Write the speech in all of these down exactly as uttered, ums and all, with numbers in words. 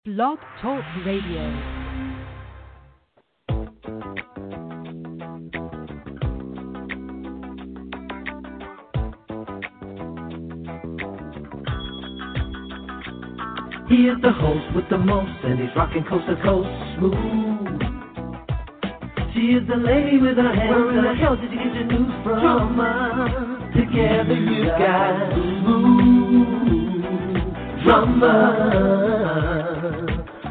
Blog Talk Radio. He is the host with the most, and he's rocking coast to coast smooth. She is the lady with her hands. Where in the hell did you get your news from? Drama. Together you got smooth drama.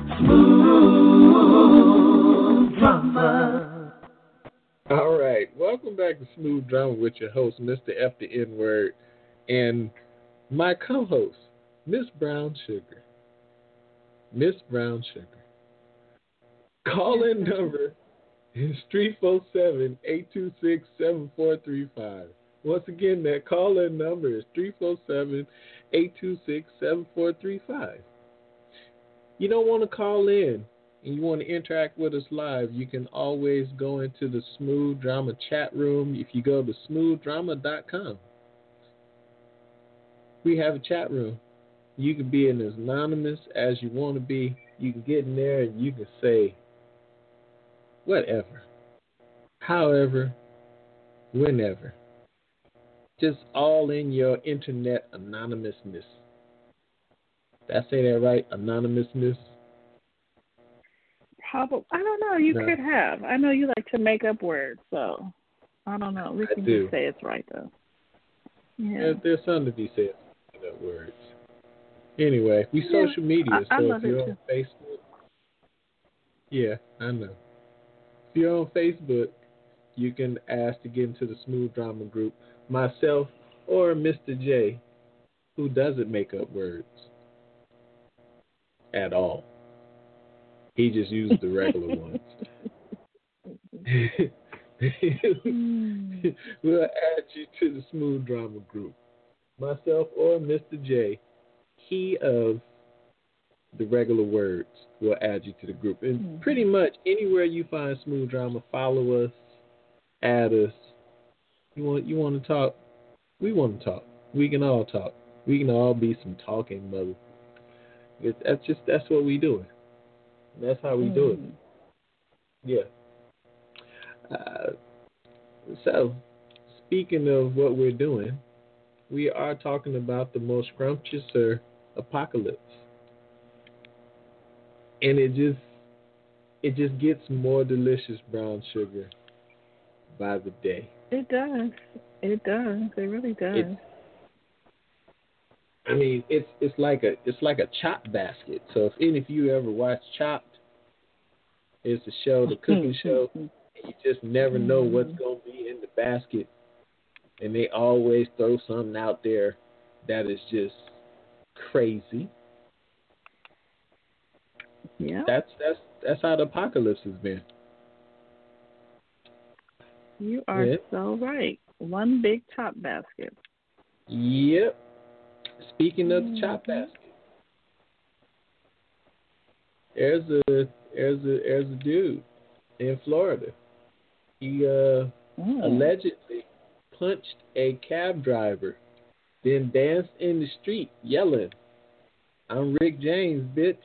Smooth drama. All right, welcome back to Smooth Drama with your host, Mister F the N Word, and my co-host, Miss Brown Sugar. Miss Brown Sugar. Call-in number is three four seven, eight two six, seven four three five. Once again, that call-in number is three four seven, eight two six, seven four three five. You don't want to call in and you want to interact with us live, you can always go into the Smooth Drama chat room if you go to smooth drama dot com. We have a chat room. You can be in as anonymous as you want to be. You can get in there and you can say whatever, however, whenever. Just all in your internet anonymousness. Did I say that right? Anonymousness? Probably. I don't know. You No. could have. I know you like to make up words, so I don't know. We I can do. just say it's right, though. Yeah. There, there's something to be said for that words. Anyway, we Yeah, social media, I, I so love if you're it on too. Facebook, yeah, I know. If you're on Facebook, you can ask to get into the Smooth Drama group, myself or Mister J, who doesn't make up words at all. He just used the regular ones. We'll add you to the Smooth Drama group, myself or Mister J. He of the regular words will add you to the group. And Mm-hmm. pretty much anywhere you find Smooth Drama, follow us, add us. You want you want to talk? We want to talk. We can all talk. We can all be some talking mother. It, that's just that's what we doing. That's how we Mm-hmm. do it. Yeah. Uh, so, speaking of what we're doing, we are talking about the most scrumptious or apocalypse, and it just it just gets more delicious, Brown Sugar, by the day. It does. It does. It really does. It's, I mean, it's it's like a it's like a Chopped basket. So if any of you ever watched Chopped, it's a show, the cooking show. And you just never know what's gonna be in the basket, and they always throw something out there that is just crazy. Yeah. That's that's that's how the apocalypse has been. You are Yeah. so right. One big top basket. Yep. Speaking of the Mm-hmm. Chopped basket, there's a there's a there's a dude in Florida. He uh Mm. allegedly punched a cab driver, then danced in the street yelling, "I'm Rick James, bitch."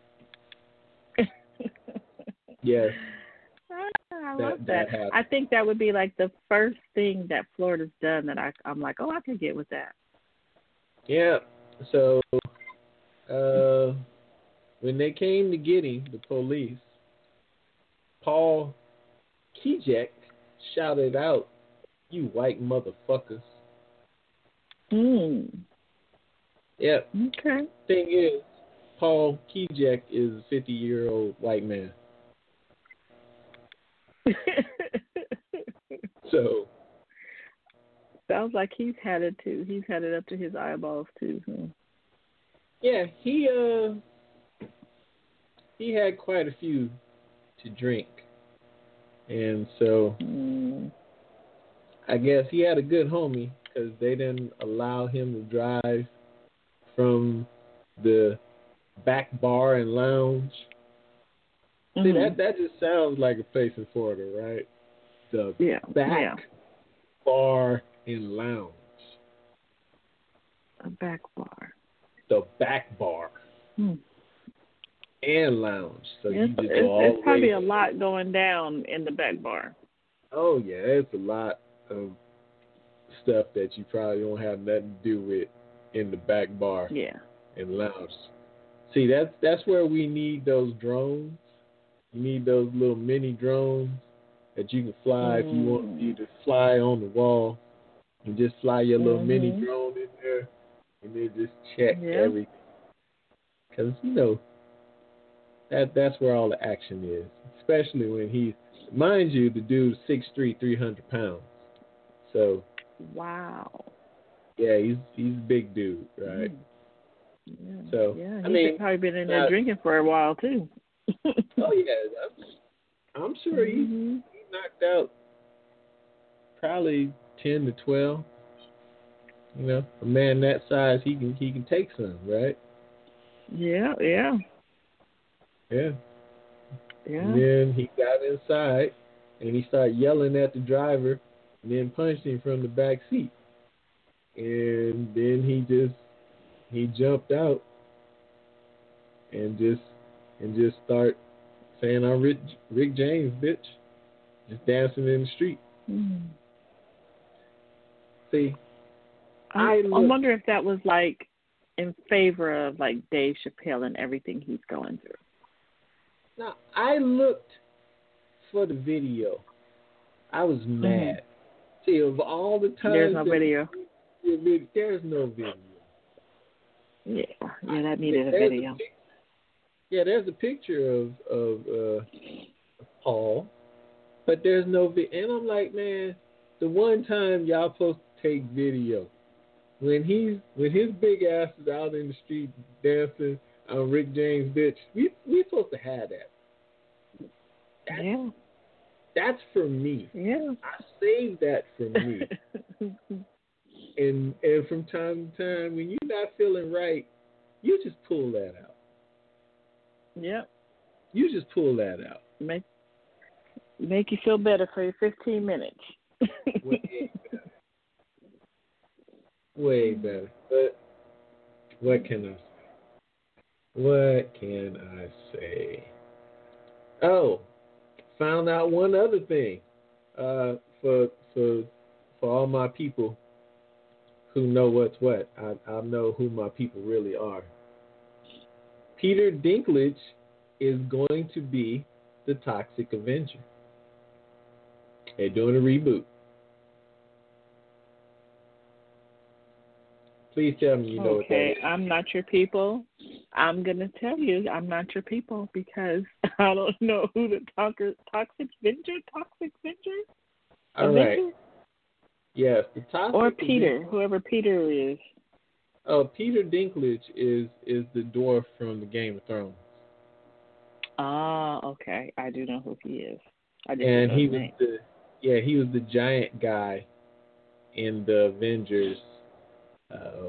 Yes. I That- love that that. happened. I think that would be like the first thing that Florida's done that I, I'm like, oh, I could get with that. Yeah. So uh, when they came to get him, the police, Paul Kijek shouted out, "You white motherfuckers." Mm. Yep. Okay. Thing is, Paul Kijek is a fifty-year-old white man. So Sounds like he's had it too. He's had it up to his eyeballs too. Hmm. yeah, he uh he had quite a few to drink, and so Mm. I guess he had a good homie because they didn't allow him to drive from the back bar and lounge. See, Mhm. that that just sounds like a place in Florida, right? The Yeah. back Yeah. bar and lounge. A back bar. The back bar. Hmm. and lounge. So It's, you just it's, go all it's the probably way. a lot going down in the back bar. Oh yeah, it's a lot of stuff that you probably don't have nothing to do with in the back bar Yeah. and lounge. See, that's that's where we need those drones. You need those little mini drones that you can fly mm. if you want you to fly on the wall. You just fly your little mm-hmm. mini drone in there, and then just check yeah. everything. Because you know that that's where all the action is, especially when he's, mind you, the dude's six three, three hundred pounds. So wow. yeah, he's he's a big dude, right? Mm. Yeah. So yeah, I he's mean, probably been in there not, drinking for a while too. oh yeah, I'm, I'm sure mm-hmm. he he knocked out probably ten to twelve. You know, a man that size, he can he can take some, right? Yeah, yeah, Yeah. yeah. And then he got inside, and he started yelling at the driver, and then punched him from the back seat. And then he just he jumped out, and just and just start saying, "I'm Rick, Rick James, bitch," just dancing in the street. Mm. See, I, I, I look, wonder if that was like in favor of like Dave Chappelle and everything he's going through. now I looked for the video. I was mad. Mm. See, of all the times There's no that video. we, there's no video. Yeah, yeah, that needed a There's video. A, yeah, there's a picture of of uh, Paul, but there's no video. And I'm like, man, the one time y'all supposed to take video when he's when his big ass is out in the street dancing on Rick James, bitch. We we supposed to have that. That's, yeah, that's for me. yeah. I saved that for me. and and from time to time, when you're not feeling right, you just pull that out. Yep. You just pull that out. Make make you feel better for your fifteen minutes. Way better. Way better. But what can I say? What can I say? Oh, found out one other thing. Uh, for for for all my people who know what's what, I I know who my people really are. Peter Dinklage is going to be the Toxic Avenger. They're doing a reboot. Please tell me you know okay, what that is. I'm not your people. I'm going to tell you I'm not your people because I don't know who the to- Toxic Avenger, Toxic Avenger? All Avenger? right. Yes, the Toxic Or Peter, Avenger. whoever Peter is. Oh, Peter Dinklage is is the dwarf from the Game of Thrones. Ah, okay. I do know who he is. I just And know he his was name. the yeah, he was the giant guy in the Avengers um,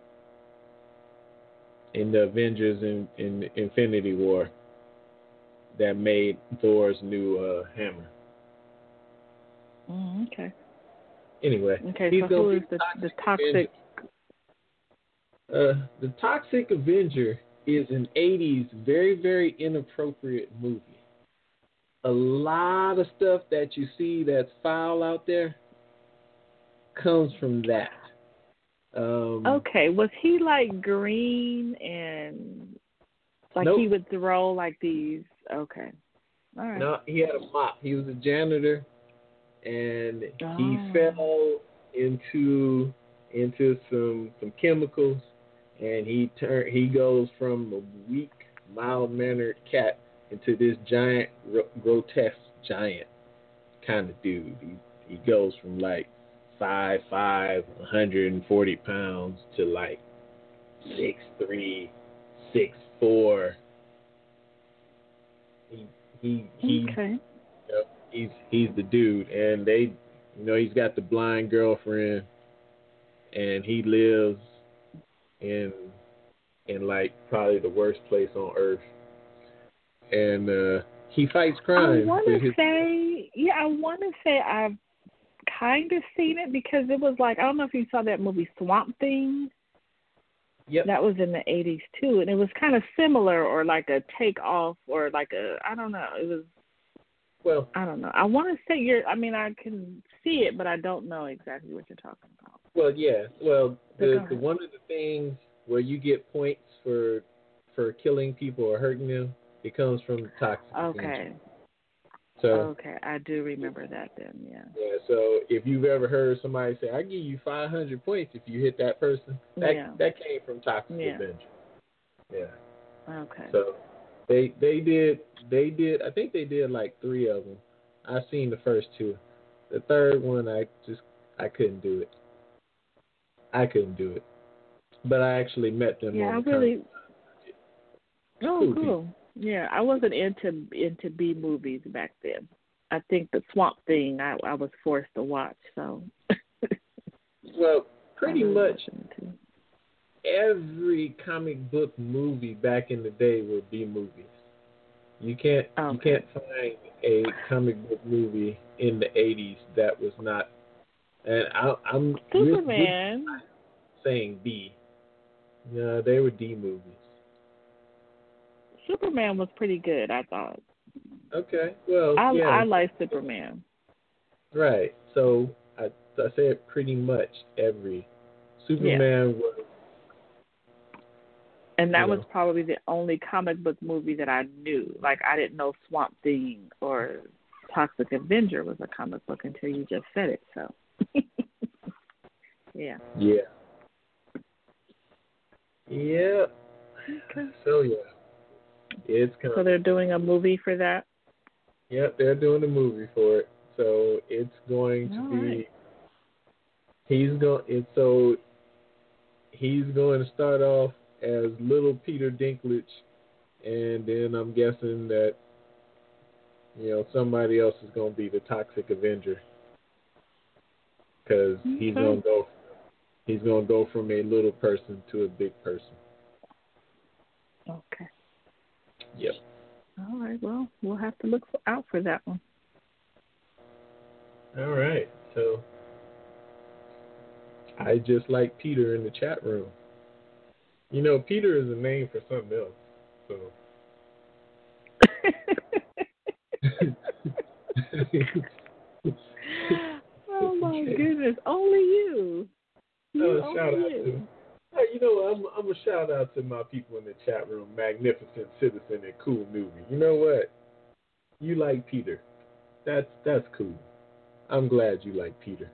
in the Avengers in, in Infinity War that made Thor's new uh, hammer. Mm, okay. Anyway, Okay, he's so gonna who be is the the toxic? Uh, the Toxic Avenger is an eighties very, very inappropriate movie. A lot of stuff that you see that's foul out there comes from that. Um, Okay, was he like green and like nope. he would throw like these? Okay, all right. No, he had a mop. He was a janitor, and Oh. he fell into into some some chemicals, and he turn he goes from a weak, mild-mannered cat into this giant, grotesque giant kind of dude. He he goes from like five five, one hundred forty pounds to like six three, six four. He he he. Okay. You know, he's he's the dude, and they, you know, he's got the blind girlfriend, and he lives in in like probably the worst place on earth. And uh, he fights crime. I want with to his... say, yeah, I want to say I've kind of seen it because it was like, I don't know if you saw that movie Swamp Thing. Yep. That was in the eighties too, and it was kind of similar, or like a takeoff, or like a I don't know. It was Well, I don't know. I want to say you're. I mean, I can see it, but I don't know exactly what you're talking about. well, yeah. Well, But the, go the ahead. one of the things where you get points for for killing people or hurting them, it comes from toxic avenger. Okay. So Okay, I do remember that then. Yeah. yeah. So if you've ever heard somebody say, "I give you five hundred points if you hit that person," that Yeah. that came from toxic Yeah. avenger. Yeah. Okay. So they they did they did I think they did like three of them. I've seen the first two. The third one I just I couldn't do it. I couldn't do it. But I actually met them Yeah, I on the really. Oh, Cool cool. people. Yeah, I wasn't into into B movies back then. I think the Swamp Thing I I was forced to watch. So. Well, pretty I really much wasn't into. every comic book movie back in the day were B movies. You can't you Okay. can't find a comic book movie in the eighties that was not. And I, I'm we're, Superman. we're saying B. No, they were D movies. Superman was pretty good, I thought. Okay, well, I yeah, I like Superman. right. So I I said pretty much every Superman was. And that you was know, probably the only comic book movie that I knew. Like, I didn't know Swamp Thing or Toxic Avenger was a comic book until you just said it. So, yeah. Yeah. Yeah. Okay. So yeah, it's coming. So they're doing a movie for that? Yep, they're doing a movie for it. So it's going to All be. right. He's going. It's so. He's going to start off as little Peter Dinklage, and then I'm guessing that, you know, somebody else is going to be the Toxic Avenger, because Okay. he's going to go. He's going to go from a little person to a big person. Okay. Yep. All right. Well, we'll have to look for, out for that one. All right. So I just like Peter in the chat room. You know, Peter is a name for something else. So. Oh my goodness! Only you. you Oh, only shout out you. to. Hey, you know what? I'm, I'm a shout out to my people in the chat room. Magnificent Citizen and Cool Newbie. You know what? You like Peter. That's that's cool. I'm glad you like Peter.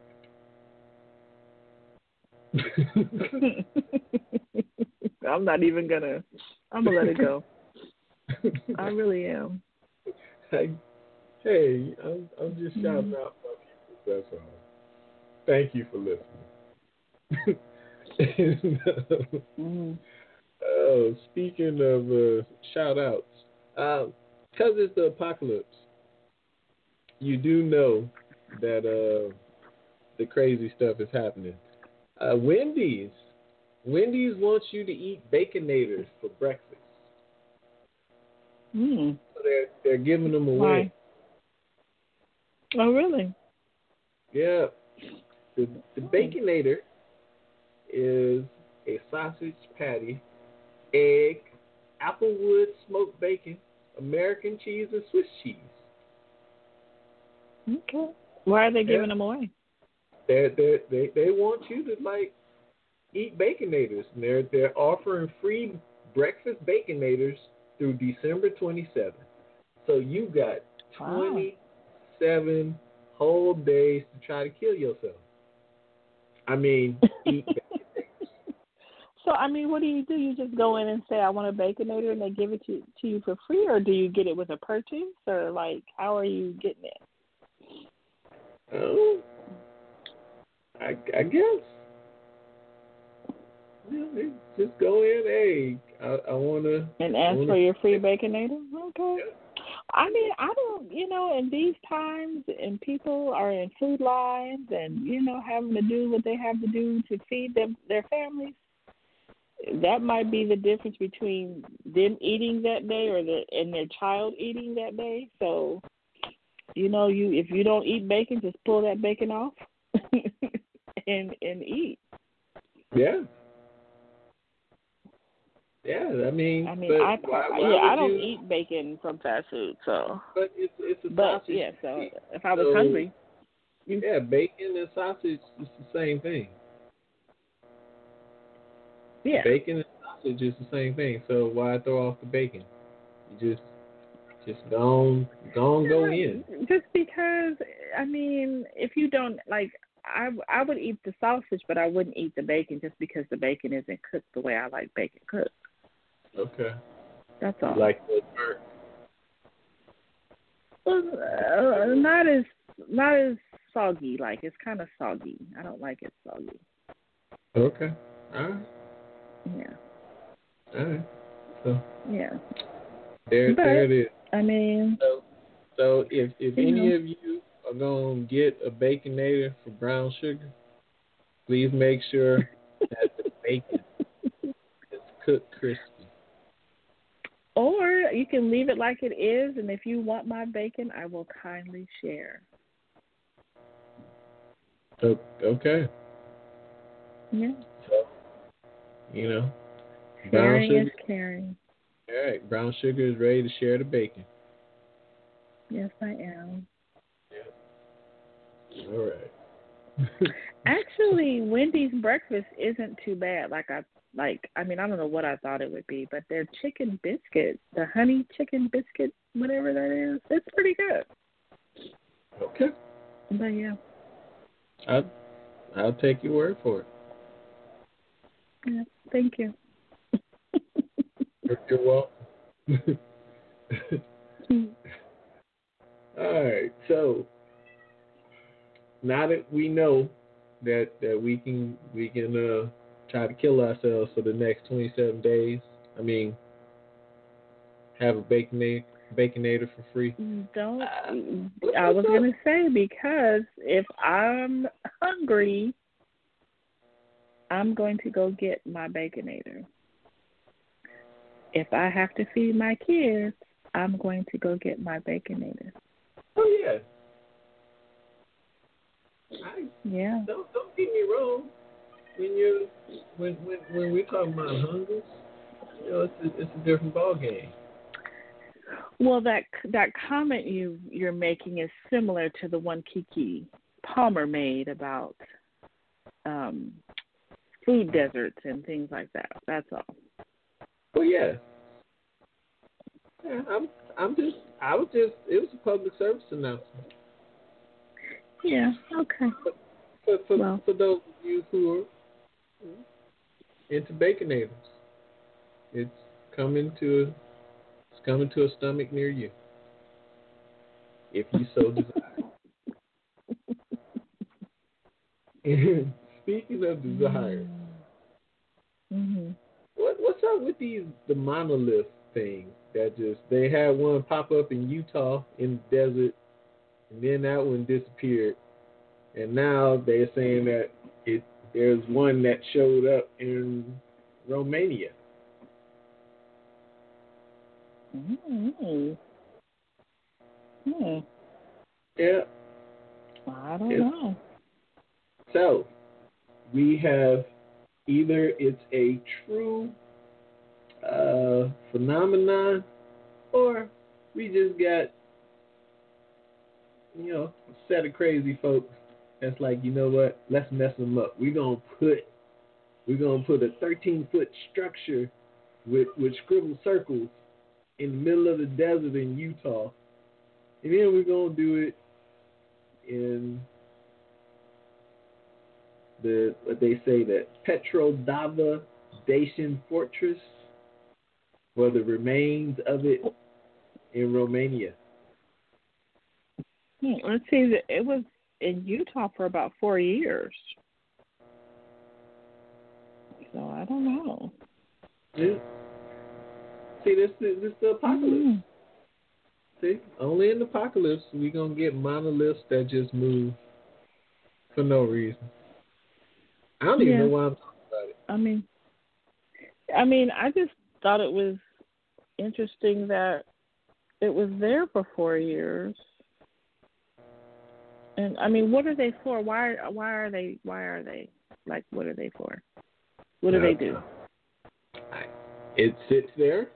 I'm not even gonna. I'm gonna let it go. I really am. Hey, hey, I'm, I'm just shouting Mm. out my people. That's all. Thank you for listening. and, uh, Mm. oh, speaking of uh, shout outs, because uh, it's the apocalypse, you do know that uh, the crazy stuff is happening. Uh, Wendy's, Wendy's wants you to eat Baconators for breakfast. Mm. So they're they're giving them away. Why? Oh, really? Yeah. The the Baconator is a sausage patty, egg, applewood smoked bacon, American cheese, and Swiss cheese. Okay. Why are they giving Yeah. them away? They're, they're, they they want you to like eat Baconators, and they're they're offering free breakfast Baconators through December twenty-seventh. So you got twenty-seven whole days to try to kill yourself. I mean, eat Baconators. So, I mean, what do you do? You just go in and say, I want a Baconator, and they give it to, to you for free, or do you get it with a purchase, or, like, how are you getting it? Oh, I, I guess. Yeah, just go in, hey, I, I want to. And ask for your free Baconator? Okay. I mean, I don't, you know, in these times, and people are in food lines and, you know, having to do what they have to do to feed them, their families, that might be the difference between them eating that day or the and their child eating that day. So, you know, you if you don't eat bacon, just pull that bacon off and and eat. Yeah. Yeah, I mean, I mean, but I why, why yeah, I would don't you, eat bacon from fast food, so. But it's it's a But sausage. yeah, so if I was So, hungry, you, yeah, bacon and sausage is the same thing. yeah. Bacon and sausage is the same thing. So why throw off the bacon? You just just go on, go on, go in. Just because, I mean, if you don't like, I I would eat the sausage, but I wouldn't eat the bacon just because the bacon isn't cooked the way I like bacon cooked. Okay. That's all. Like the burnt. Well, uh, not as not as soggy. Like it's kind of soggy. I don't like it soggy. Okay. All right. Yeah. All right. So yeah. there, But, there it is. I mean. So, so if if any know. of you are gonna get a Baconator for brown sugar, please make sure that the bacon is cooked crispy. Or you can leave it like it is, and if you want my bacon, I will kindly share. So, okay. Yeah. So, you know, brown Sharing sugar. is caring. All right, brown sugar is ready to share the bacon. Yes, I am. Yeah. All right. Actually, Wendy's breakfast isn't too bad. Like I like, I mean, I don't know what I thought it would be, but their chicken biscuit, the honey chicken biscuit, whatever that is, it's pretty good. Okay. But yeah. I'll, I'll take your word for it. Yeah, thank you. You're welcome. All right, so now that we know that, that we can we can uh, try to kill ourselves for the next twenty-seven days, I mean, have a baconator, baconator for free. Don't. Uh, I was going to say, because if I'm hungry, I'm going to go get my Baconator. If I have to feed my kids, I'm going to go get my Baconator. Oh, yeah. I, yeah. Don't, don't get me wrong. When you when when when we talk about hunger, you know, it's a, it's a different ball game. Well, that that comment you you're making is similar to the one Kiki Palmer made about um, food deserts and things like that. That's all. Well, yeah. Yeah, I'm I'm just I was just it was a public service announcement. Yeah. Okay. For for, well. for those of you who are into Baconators, it's coming to it's coming to a stomach near you, if you so desire. Speaking of desire, mm-hmm. what what's up with these the monolith things that just they had one pop up in Utah in the desert, and then that one disappeared, and now they're saying that it there's one that showed up in Romania. Mm-hmm. Hmm. Yeah. I don't it's, know. So we have either it's a true uh, phenomenon, or we just got, you know, a set of crazy folks that's like, you know what, let's mess them up. We're gonna put we're gonna put a thirteen foot structure with with scribbled circles in the middle of the desert in Utah, and then we're gonna do it in the what they say that Petrodava Dacian fortress, or the remains of it in Romania. Hmm. Let's see. It was in Utah for about four years. So I don't know. Yeah. See, this is this the apocalypse. Mm-hmm. See, only in the apocalypse we gonna get monoliths that just move for no reason. I don't yeah. even know why I'm talking about it. I mean, I mean, I just thought it was interesting that it was there for four years. And I mean, what are they for? Why? Why are they? Why are they? Like, what are they for? What do no, they do? I, It sits there,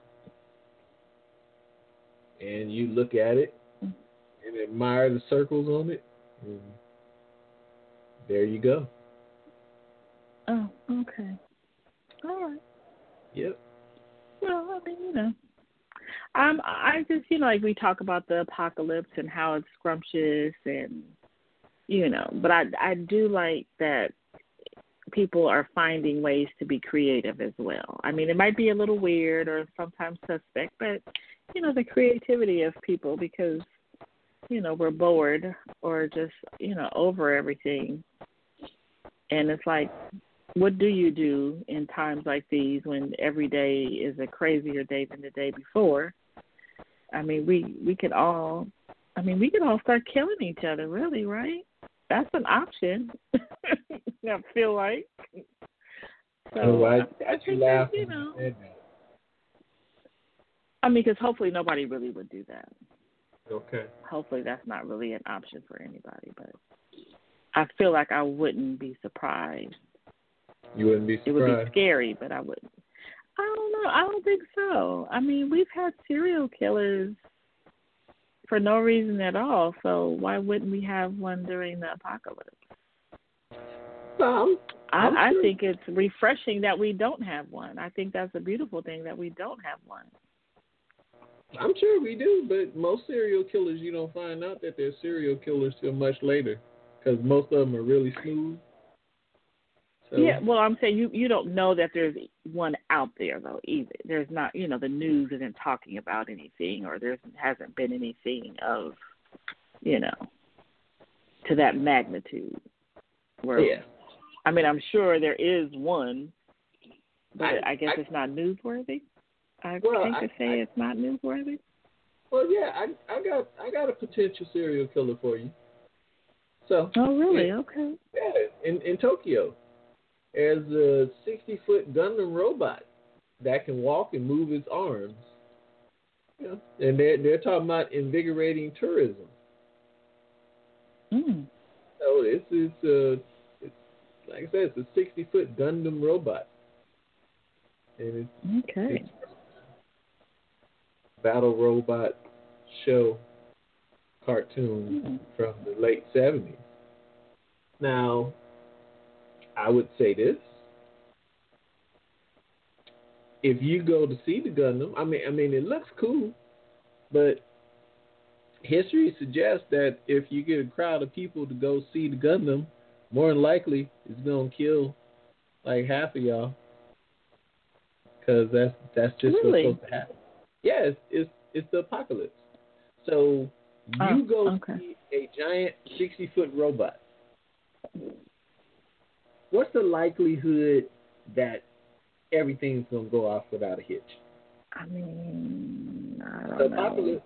and you look at it and admire the circles on it, and there you go. Oh, okay. All right. Yep. Well, I mean, you know, um, I just, you know, like we talk about the apocalypse and how it's scrumptious and, you know, but I, I do like that people are finding ways to be creative as well. I mean, it might be a little weird or sometimes suspect, but, you know, the creativity of people because, you know, we're bored or just, you know, over everything. And it's like, what do you do in times like these when every day is a crazier day than the day before? I mean, we, we could all, I mean, we could all start killing each other, really, right? That's an option. I feel like. So oh, why, I, I you think laugh that, you when know. you said that? I mean, because hopefully nobody really would do that. Okay. Hopefully that's not really an option for anybody, but I feel like I wouldn't be surprised. You wouldn't be surprised. It would be scary, but I wouldn't. I don't know. I don't think so. I mean, we've had serial killers for no reason at all, so why wouldn't we have one during the apocalypse? Um, I, I'm I sure. think it's refreshing that we don't have one. I think that's a beautiful thing that we don't have one. I'm sure we do, but most serial killers, you don't find out that they're serial killers till much later because most of them are really smooth. So, Yeah, well, I'm saying you, you don't know that there's one out there, though, either. There's not, you know, the news isn't talking about anything or there hasn't been anything of, you know, to that magnitude. Where, yeah. I mean, I'm sure there is one, but I, I, guess I, it's not newsworthy. I well, think I, to say I, it's not newsworthy. Well, yeah, I, I got I got a potential serial killer for you. So. Oh, really? Yeah, Okay. yeah, in in Tokyo, there's a sixty-foot Gundam robot that can walk and move its arms. You know, and they're they're talking about invigorating tourism. Mm. So this is uh, it's, like I said, it's a sixty-foot Gundam robot, and it's, Okay. it's a battle robot show cartoon Mm. from the late seventies. Now, I would say this. If you go to see the Gundam, I mean, I mean, it looks cool, but history suggests that if you get a crowd of people to go see the Gundam, more than likely it's gonna kill like half of y'all, because that's that's just Really? what's supposed to happen. Yeah, it's it's, it's the apocalypse. So you Oh, go okay. see a giant sixty-foot robot. What's the likelihood that everything's gonna go off without a hitch? I mean, I The don't know. apocalypse.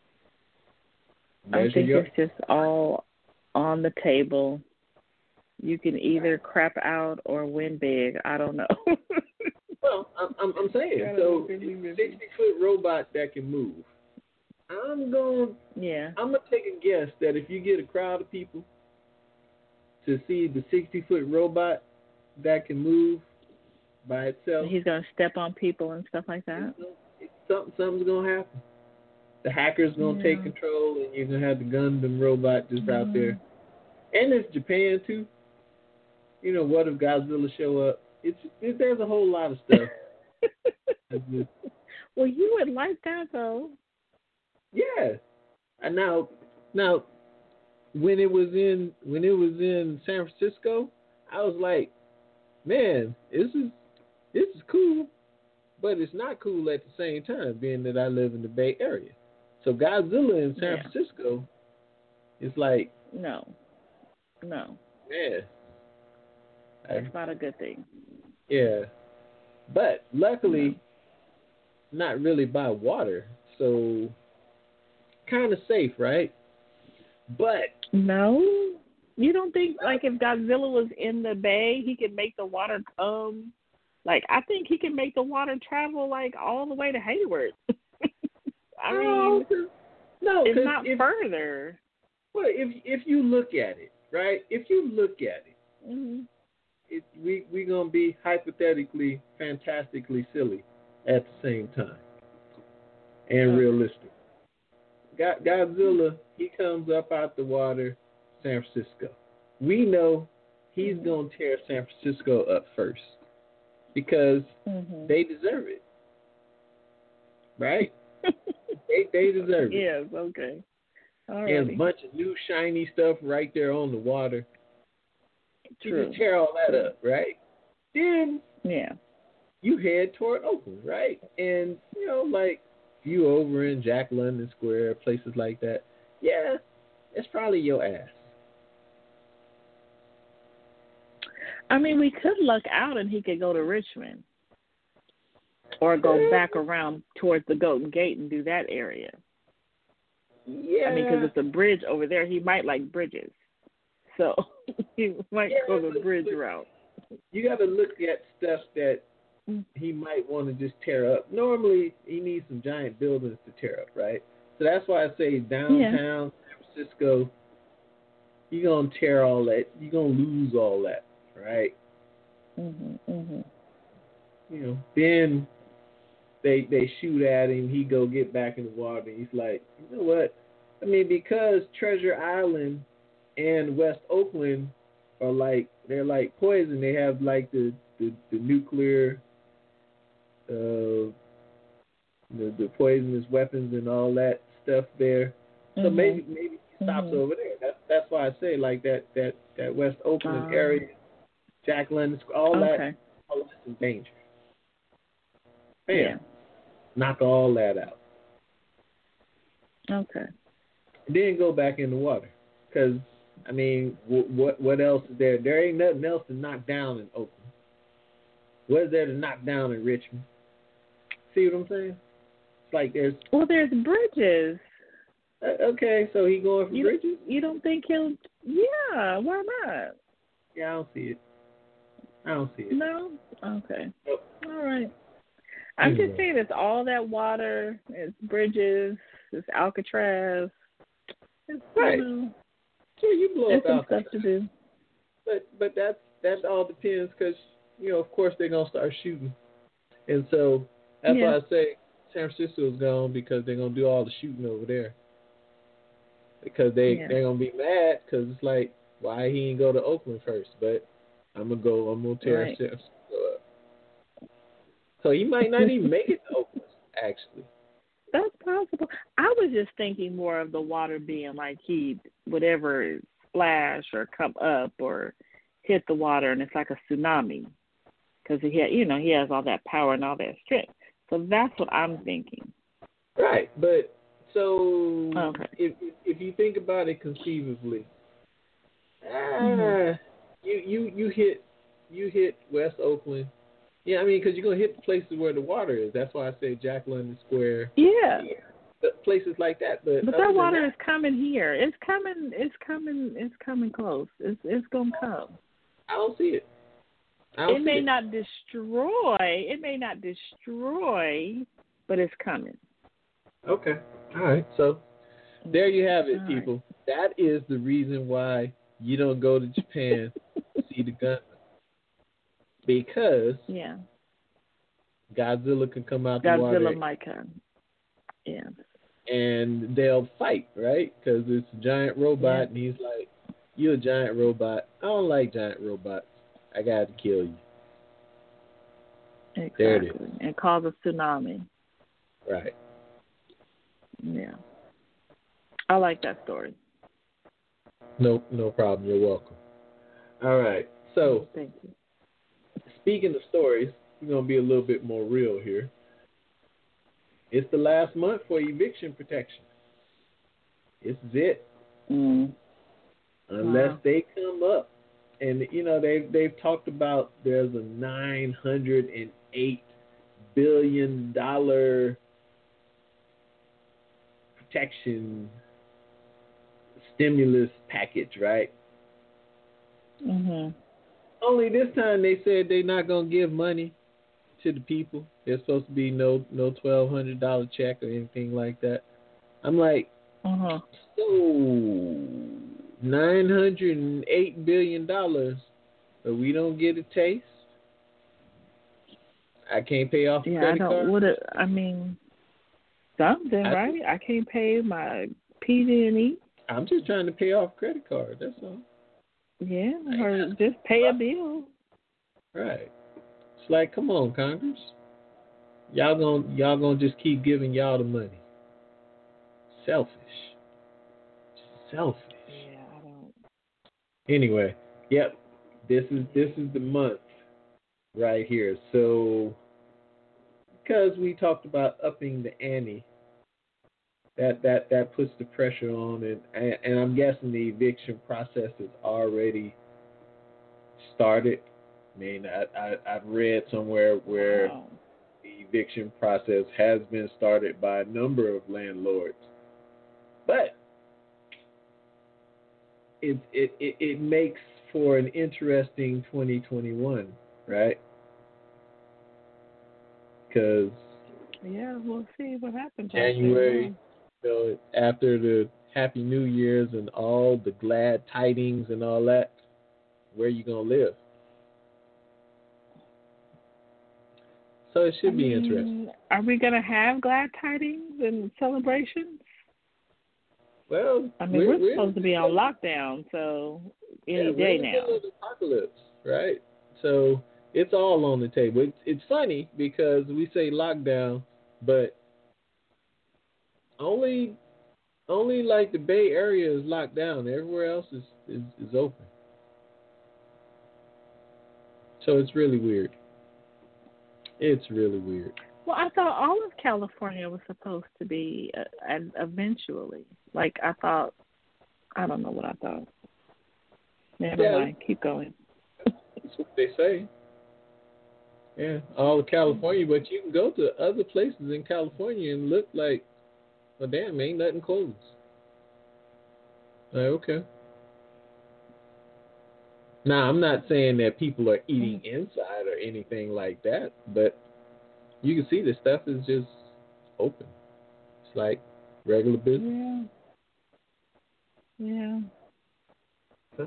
I Measure think your- it's just all on the table. You can either crap out or win big. I don't know. Well, I'm I'm, I'm saying Gotta so. be busy, busy. sixty-foot robot that can move. I'm going. Yeah. I'm gonna take a guess that if you get a crowd of people to see the sixty-foot robot that can move by itself, He's gonna step on people and stuff like that. it's something something's gonna happen. The hacker's gonna Yeah. take control, and you're gonna have the Gundam robot just out Mhm. there. And it's Japan too. You know, what if Godzilla show up? It's it, there's a whole lot of stuff. It's just- Well, you would like that though. yeah. And now, now, when it was in when it was in San Francisco, I was like, man, this is this is cool, but it's not cool at the same time, being that I live in the Bay Area. So Godzilla in San Yeah. Francisco is like, No. No. man, I, That's not a good thing. yeah. But luckily, not really by water, so kind of safe, right? But No. You don't think like if Godzilla was in the bay, he could make the water come? Like I think he can make the water travel like all the way to Hayward. I mean, no, it's 'cause not if, further. well, if if you look at it, right? If you look at it, Mm-hmm. it we we gonna be hypothetically, fantastically silly at the same time and realistic. God, Godzilla, he comes up out the water, San Francisco. We know he's mm-hmm. going to tear San Francisco up first because mm-hmm. they deserve it. Right? they, they deserve it. Yes, okay. All right. There's a bunch of new shiny stuff right there on the water. True. You just tear all that up, right? Then yeah, you head toward Oakland, right? And, you know, like, you over in Jack London Square, places like that, yeah, it's probably your ass. I mean, we could luck out and he could go to Richmond or go back around towards the Golden Gate and do that area. Yeah. I mean, because it's a bridge over there. He might like bridges. So he might yeah, go the but, bridge but route. You got to look at stuff that he might want to just tear up. Normally, he needs some giant buildings to tear up, right? So that's why I say downtown yeah. San Francisco, you're going to tear all that. You're going to lose all that, right? Mm-hmm, mm-hmm. You know, then they they shoot at him. He go get back in the water. And he's like, you know what? I mean, because Treasure Island and West Oakland are like, they're like poison. They have like the, the, the nuclear... Uh, the, the poisonous weapons and all that stuff there. So mm-hmm. maybe maybe he stops mm-hmm. over there. That's that's why I say like that that, that West Oakland uh, area, Jack London, all okay. that, all that's in danger. Bam. Yeah. Knock all that out. Okay. And then go back in the water, because I mean, w- what what else is there? There ain't nothing else to knock down in Oakland. What is there to knock down in Richmond? See what I'm saying? It's like there's... Well, there's bridges. Uh, okay, so he going for you, bridges? You don't think he'll... Yeah, why not? Yeah, I don't see it. I don't see it. No? Okay. Nope. All right. I'm anyway. just saying it's all that water, it's bridges, it's Alcatraz. It's, right. You know, sure, you blow there's up some Alcatraz. stuff to do. But, but that's, that all depends because, you know, of course they're going to start shooting. And so... That's yeah. why I say San Francisco's gone because they're going to do all the shooting over there. Because they, yeah. they're going to be mad because it's like, why he didn't go to Oakland first? But I'm going to go, I'm going to tear right. San Francisco up. So he might not even make it to Oakland, actually. That's possible. I was just thinking more of the water being like he, whatever, splash or come up or hit the water and it's like a tsunami. Because he had, you know, he has all that power and all that strength. So that's what I'm thinking. Right, but so okay. if if you think about it conceivably, mm-hmm. ah, you you you hit you hit West Oakland. Yeah, I mean, because you're gonna hit the places where the water is. That's why I say Jack London Square. Yeah. yeah. Places like that, but but that water that, is coming here. It's coming. It's coming. It's coming close. It's it's gonna come. I don't see it. It may it. not destroy. It may not destroy, but it's coming. Okay. All right. So there you have it, All people. Right. That is the reason why you don't go to Japan to see the gun. Because yeah, Godzilla can come out Godzilla the water. Godzilla might come. Yeah. And they'll fight, right? Because it's a giant robot, yeah. and he's like, "You're a giant robot. I don't like giant robots. I got to kill you." Exactly. There it is. And cause a tsunami. Right. Yeah. I like that story. No, no problem. You're welcome. All right. So, thank you. Speaking of stories, we're going to be a little bit more real here. It's the last month for eviction protection. This is it. Mm. Unless wow. they come up. And, you know, they've, they've talked about there's a nine hundred eight billion dollars protection stimulus package, right? Mm-hmm. Only this time they said they're not going to give money to the people. There's supposed to be no no twelve hundred dollars check or anything like that. I'm like, uh-huh. so nine hundred eight billion dollars, but we don't get a taste? I can't pay off a Yeah, I credit don't. card. What? A, I mean, something, I, right? I can't pay my P G and E. I'm just trying to pay off credit card. That's all. Yeah, or just pay a bill. Right. It's like, come on, Congress. Y'all gonna y'all gonna just keep giving y'all the money. Selfish. Selfish. Yeah, I don't. Anyway, yep. This is this is the month right here. So because we talked about upping the ante, that that that puts the pressure on, and and, and I'm guessing the eviction process is already started. I mean, I, I I've read somewhere where Wow. the eviction process has been started by a number of landlords, but it it it, it makes for an interesting twenty twenty-one, right? Because Yeah, we'll see what happens. January, you know, after the Happy New Year's and all the glad tidings and all that, where you gonna live? So it should I be mean, interesting. Are we gonna have glad tidings and celebrations? Well, I mean, we're, we're supposed to be on lockdown, so any yeah, day we're in the now. middle of the apocalypse, right? So it's all on the table. It's, it's funny because we say lockdown, but only only like the Bay Area is locked down. Everywhere else is, is, is open. So it's really weird. It's really weird. Well, I thought all of California was supposed to be uh, and eventually. Like, I thought, I don't know what I thought. Never Yeah. mind. Keep going. That's what they say. Yeah, all of California, but you can go to other places in California and look like, well, damn, ain't nothing closed. Like, okay. Now, I'm not saying that people are eating inside or anything like that, but you can see the stuff is just open. It's like regular business. Yeah. Yeah. Huh?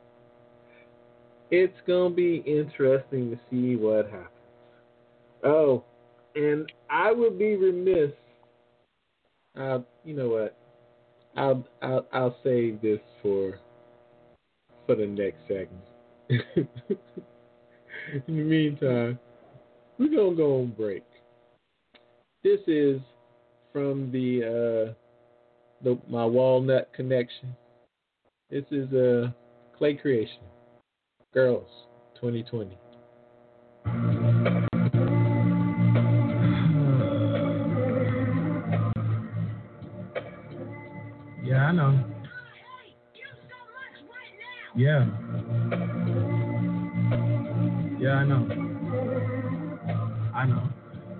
It's going to be interesting to see what happens. Oh, and I would be remiss. Uh, you know what? I'll I'll I'll save this for for the next segment. In the meantime, we're gonna go on break. This is from the uh the my Walnut Connection. This is a uh, Clay Creation. Girls, twenty twenty. Yeah, I know. Yeah. Yeah, I know. I know.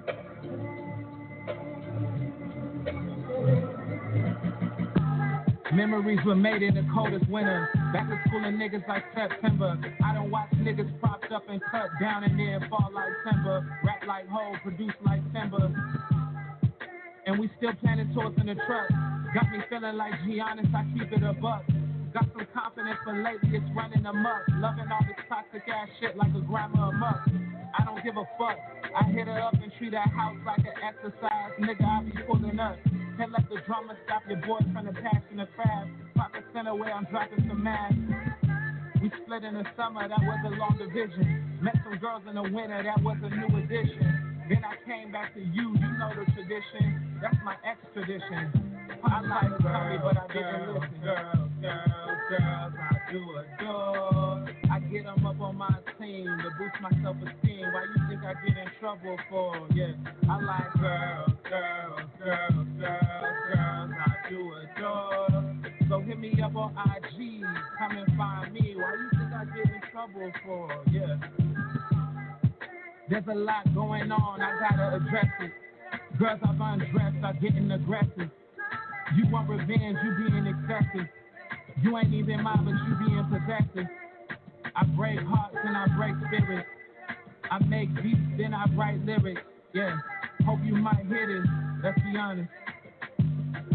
Memories were made in the coldest winter. Back to school and niggas like September. I don't watch niggas propped up and cut down in there and fall like timber. Rap like hoe, produce like timber. And we still planning tours in the truck. Got me feeling like Giannis, I keep it a buck. Got some confidence, but lately it's running amok. Loving all this toxic ass shit like a grandma amok. I don't give a fuck. I hit her up and treat her house like an exercise. Nigga, I be pulling up. Can't let the drama stop your boys from the passion of craft. Pop a center where I'm dropping some math. We split in the summer, that was a long division. Met some girls in the winter, that was a new addition. Then I came back to you, you know the tradition. That's my ex-tradition. I like to tell me, but I didn't listen. Girls, girls, girls, I do adore. I get them up on my team to boost my self-esteem. Why you think I get in trouble for? Yeah, I like girls, girls, girls, girls, girls, I do adore. So hit me up on I G, come and find me. Why you think I get in trouble for? Yeah. There's a lot going on, I gotta address it. Girls I've undressed are getting aggressive. You want revenge, you being excessive. You ain't even mine, but you being possessive. I break hearts and I break spirits. I make beats, then I write lyrics. Yeah, hope you might hear this, let's be honest.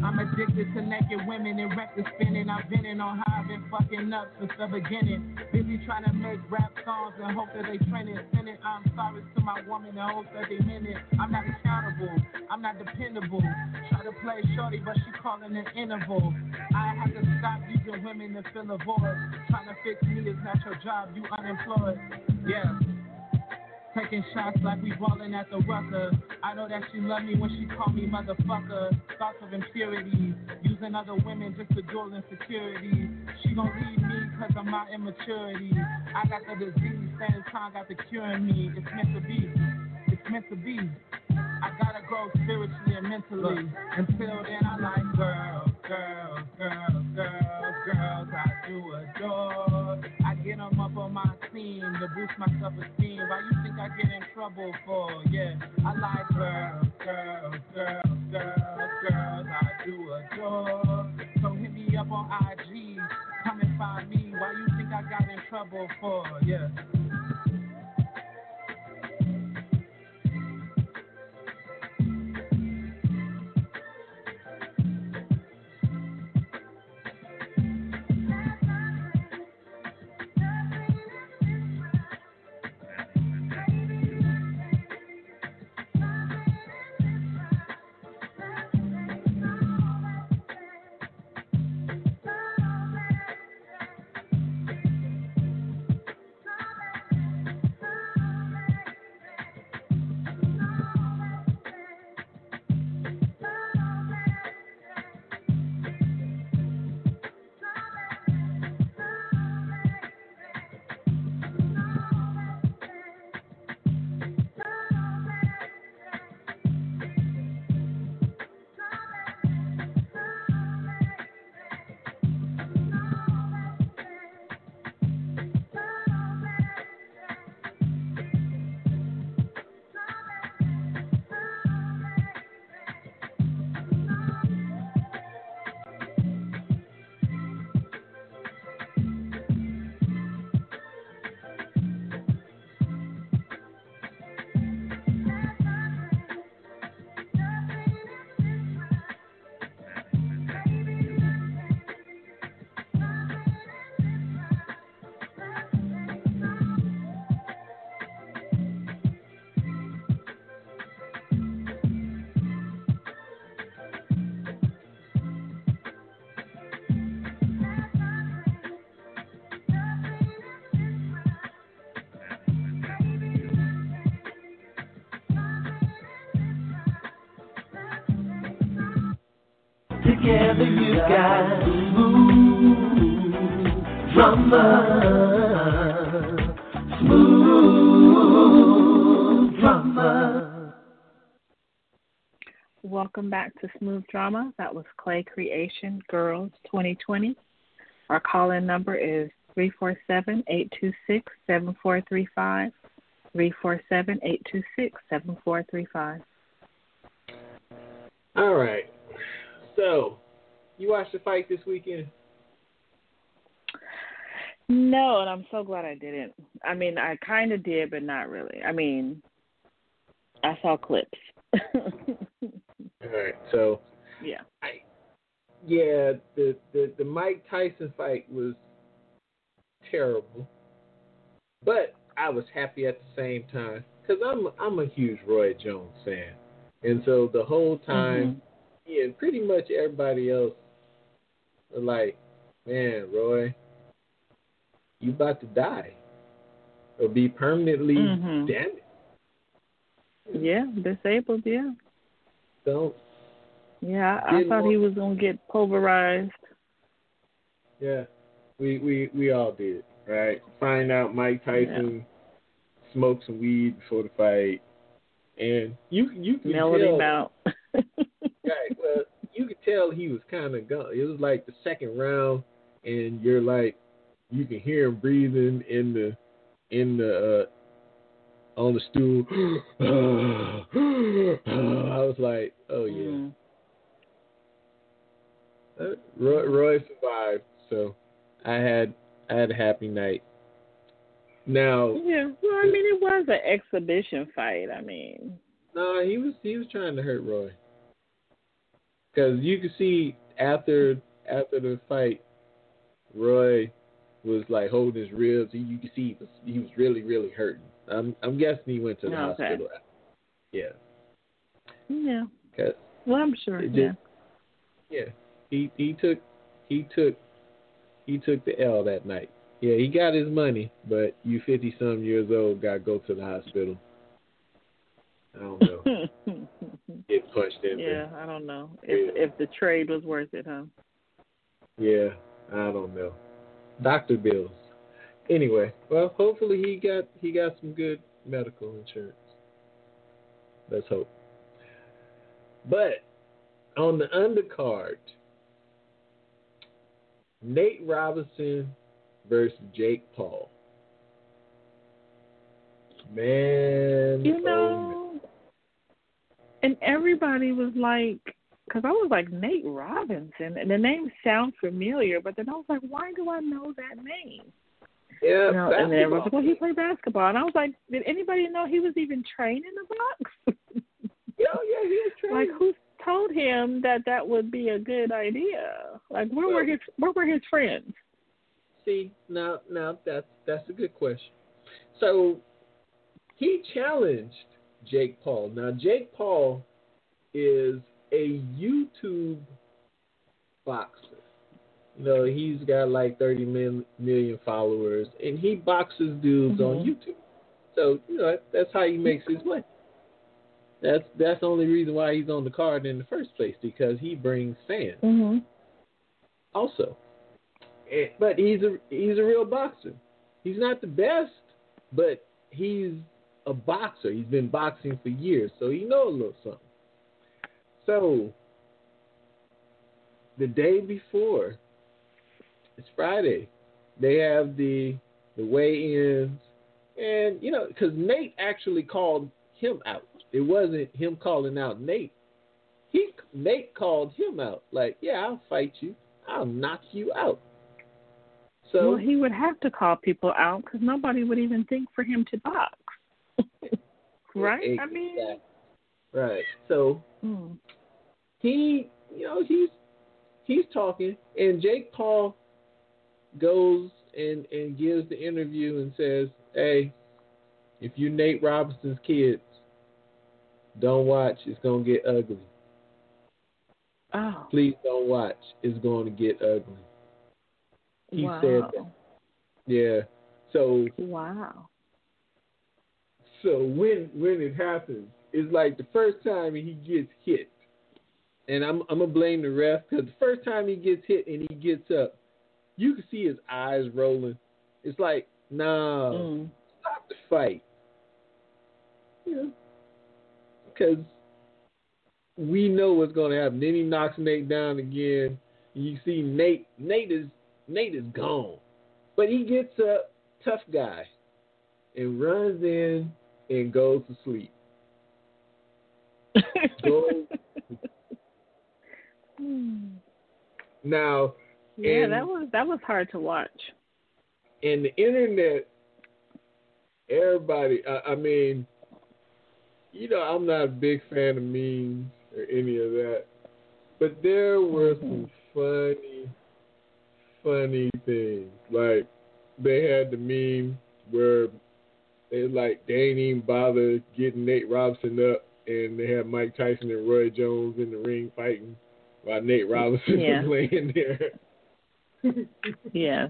I'm addicted to naked women and reckless spinning. I'm venting on how I've been fucking up since the beginning. Busy trying to make rap songs and hope that they trend it. Send it. I'm sorry to my woman and hope that they meant it. I'm not accountable. I'm not dependable. Try to play shorty, but she calling an interval. I have to stop using women to fill a void. Trying to fix me is not your job. You unemployed. Yeah. Taking shots like we ballin' at the Rucker. I know that she love me when she call me motherfucker. Thoughts of impurity, using other women just to duel insecurities. She gon' leave me cause of my immaturity. I got the disease, same time got the cure in me. It's meant to be, it's meant to be. I gotta grow spiritually and mentally. Until then I like girls, girls, girls, girls, girls I do adore. I get them up on my team to boost my self-esteem. Why you think I get in trouble for? Yeah, I like girls, girls, girls, girls, girls I do adore. So hit me up on I G, come and find me. Why you think I got in trouble for? Yeah. Together you got smooth drama, smooth drama. Welcome back to Smooth Drama. That was Clay Creation Girls twenty twenty. Our call-in number is three four seven, eight two six, seven four three five, three four seven, eight two six, seven four three five. All right. So, you watched the fight this weekend? No, and I'm so glad I didn't. I mean, I kind of did, but not really. I mean, I saw clips. All right. So, yeah. I, yeah, the, the, the Mike Tyson fight was terrible, but I was happy at the same time because I'm, I'm a huge Roy Jones fan. And so the whole time, mm-hmm. Yeah, pretty much everybody else are like, man, Roy, you about to die or be permanently mm-hmm. damaged. Yeah, disabled, yeah. So, yeah, I, I thought he was going to get pulverized. Yeah, we, we, we all did, right? Find out Mike Tyson yeah. smoked some weed before the fight, and you, you can Mellowed tell. him out. Right. Well, you could tell he was kind of gone. It was like the second round, and you're like, you can hear him breathing in the, in the, uh, on the stool. I was like, oh yeah. Mm. Uh, Roy, Roy survived, so I had, I had a happy night. Now. Yeah. Well, I mean, it was an exhibition fight. I mean. No, he was, he was trying to hurt Roy. Because you could see after after the fight, Roy was like holding his ribs. You, you could see he was, he was really, really hurting. I'm I'm guessing he went to the Okay. hospital. Yeah. Yeah. 'Cause Well, I'm sure. it Yeah. just, yeah. He he took he took he took the L that night. Yeah, he got his money, but you fifty some years old got to go to the hospital. I don't know. Get punched in Yeah, there. I don't know if Yeah. if the trade was worth it, huh? Yeah, I don't know. Doctor bills. Anyway, well, hopefully he got he got some good medical insurance. Let's hope. But on the undercard, Nate Robinson versus Jake Paul. Man, You oh, know, and everybody was like, because I was like, Nate Robinson, and the name sounds familiar, but then I was like, why do I know that name? yeah, You know, and then everyone was basketball. like, well, he played basketball. And I was like, did anybody know he was even training the box? Yeah, yeah, he was Like, trained. who told him that that would be a good idea? Like, where were his where were his friends? See, now, now that's that's a good question. So he challenged Jake Paul. Now Jake Paul is a YouTube boxer. You know, he's got like thirty million, million followers, and he boxes dudes Mhm. on YouTube. So you know that's how he makes his money. That's that's the only reason why he's on the card in the first place, because he brings fans. Mm-hmm. Also. And, but he's a he's a real boxer. He's not the best, but he's a boxer. He's been boxing for years, so he knows a little something. So the day before, it's Friday, they have the the weigh-ins, and you know, because Nate actually called him out. It wasn't him calling out Nate. He Nate called him out, like, yeah, I'll fight you. I'll knock you out. So Well, he would have to call people out because nobody would even think for him to box. Right? Exactly. I mean, right. So mm. he, you know, he's he's talking, and Jake Paul goes and and gives the interview and says, "Hey, if you Nate Robinson's kids, don't watch. It's gonna get ugly. Oh, Please don't watch. It's going to get ugly." He wow. said that. Yeah. So Wow. so when when it happens, it's like the first time he gets hit, and I'm I'm gonna blame the ref, because the first time he gets hit and he gets up, you can see his eyes rolling. It's like, nah, Mm. stop the fight. You know, because we know what's gonna happen. Then he knocks Nate down again. And you see Nate. Nate is Nate is gone, but he gets up, tough guy, and runs in and goes to sleep. Go. Now, Yeah, and, that was that was hard to watch. and the internet, everybody, I, I mean, you know, I'm not a big fan of memes or any of that, but there were Mm-hmm. some funny, funny things. Like, they had the meme where they like they ain't even bother getting Nate Robinson up, and they had Mike Tyson and Roy Jones in the ring fighting while Nate Robinson Yeah. was laying there. Yes.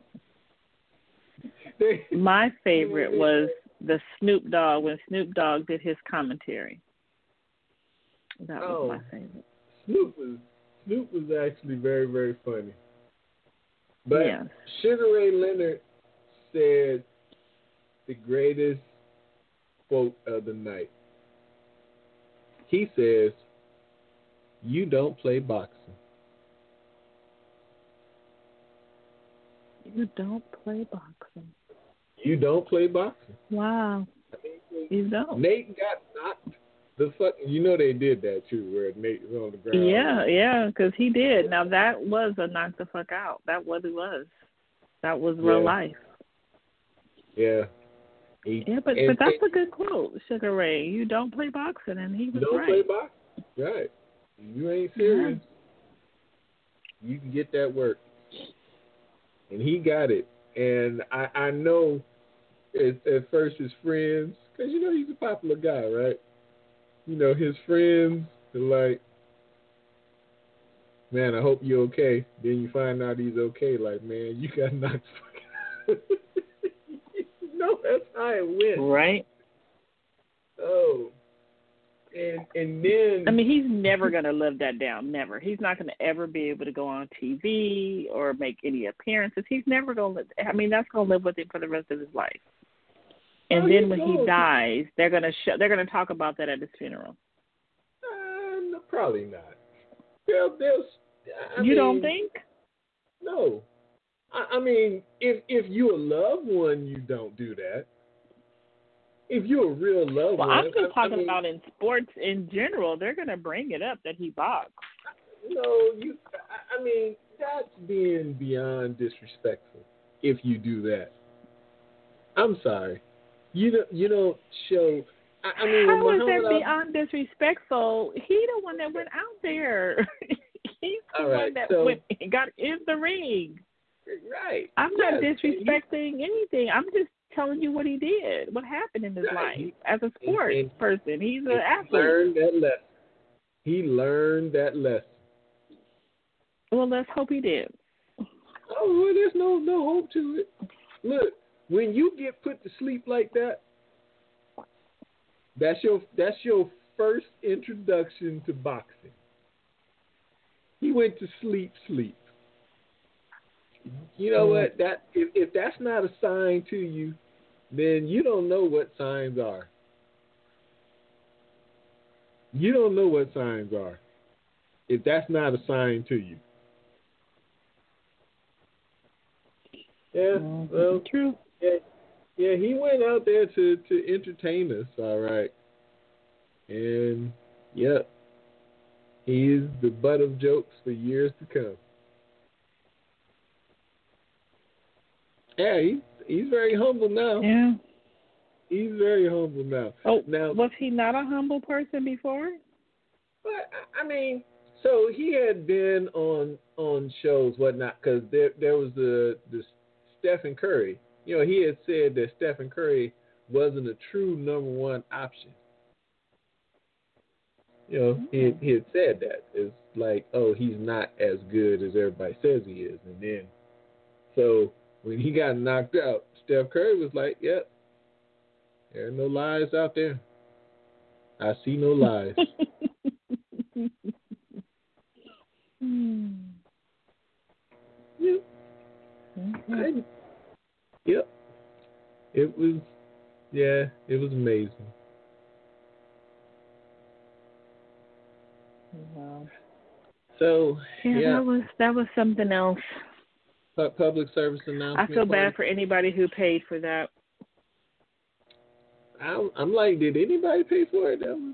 They, My favorite was the Snoop Dogg, when Snoop Dogg did his commentary. That was Oh. my favorite. Snoop was Snoop was actually very, very funny. But Yes. Sugar Ray Leonard said the greatest quote of the night. He says, "You don't play boxing." You don't play boxing. You don't play boxing. Wow. I mean, You don't. Nate got knocked the fuck. You know they did that too, where Nate was on the ground. Yeah, yeah, because he did. Now, that was a knock the fuck out. That was it was. That was real Yeah. life. Yeah. He, Yeah, but, and, but that's and a good quote, Sugar Ray. You don't play boxing, and he you was don't right. play boxing. Right. If you ain't serious, yeah. you can get that work. And he got it. And I, I know at, at first his friends, because, you know, he's a popular guy, right? You know, his friends are like, man, I hope you're okay. Then you find out he's okay. Like, man, you got knocked. You know, that's how it went. Right. Oh. And and then I mean, he's never going to live that down. Never. He's not going to ever be able to go on T V or make any appearances. He's never going to. I mean, that's going to live with him for the rest of his life. And oh, then when knows. he dies, they're going to show, they're going to talk about that at his funeral. Uh, no, probably not. They'll, they'll, I you mean, don't think? No. I, I mean, if if you're a loved one, you don't do that. If you're a real loved well, one. I'm just I, talking I mean, about in sports in general. They're going to bring it up that he boxed. No, you. I, I mean, that's being beyond disrespectful if you do that. I'm sorry. You don't, you don't show. I, I mean, how is that Muhammad beyond disrespectful? He the one that went out there. He's the All right, one that so, went got in the ring. Right. I'm not yes, disrespecting he, anything. I'm just telling you what he did, what happened in his right. life he, as a sports and, person. He's an he athlete. He learned that lesson. He learned that lesson. Well, let's hope he did. Oh, well, there's no no hope to it. Look, when you get put to sleep like that, that's your that's your first introduction to boxing. He went to sleep, sleep. You know what? That if, if that's not a sign to you, then you don't know what signs are. You don't know what signs are if that's not a sign to you. Yeah, well, true. Yeah, yeah, he went out there to, to entertain us, all right. And, yep, he is the butt of jokes for years to come. Yeah, he's, he's very humble now. Yeah. He's very humble now. Oh, now, was he not a humble person before? But, I mean, so he had been on on shows, whatnot, because there, there was the, the Stephen Curry. You know, he had said that Stephen Curry wasn't a true number one option. You know, mm-hmm. he, he had said that. It's like, oh, he's not as good as everybody says he is. And then, so when he got knocked out, Steph Curry was like, yep, there are no lies out there. I see no lies. hmm. Yep. Mm-hmm. I, yep. It was, yeah, it was amazing. Wow. So yeah, yeah, that was that was something else. Public service announcement. I feel party. bad for anybody who paid for that. I'm, I'm like, did anybody pay for it? That was.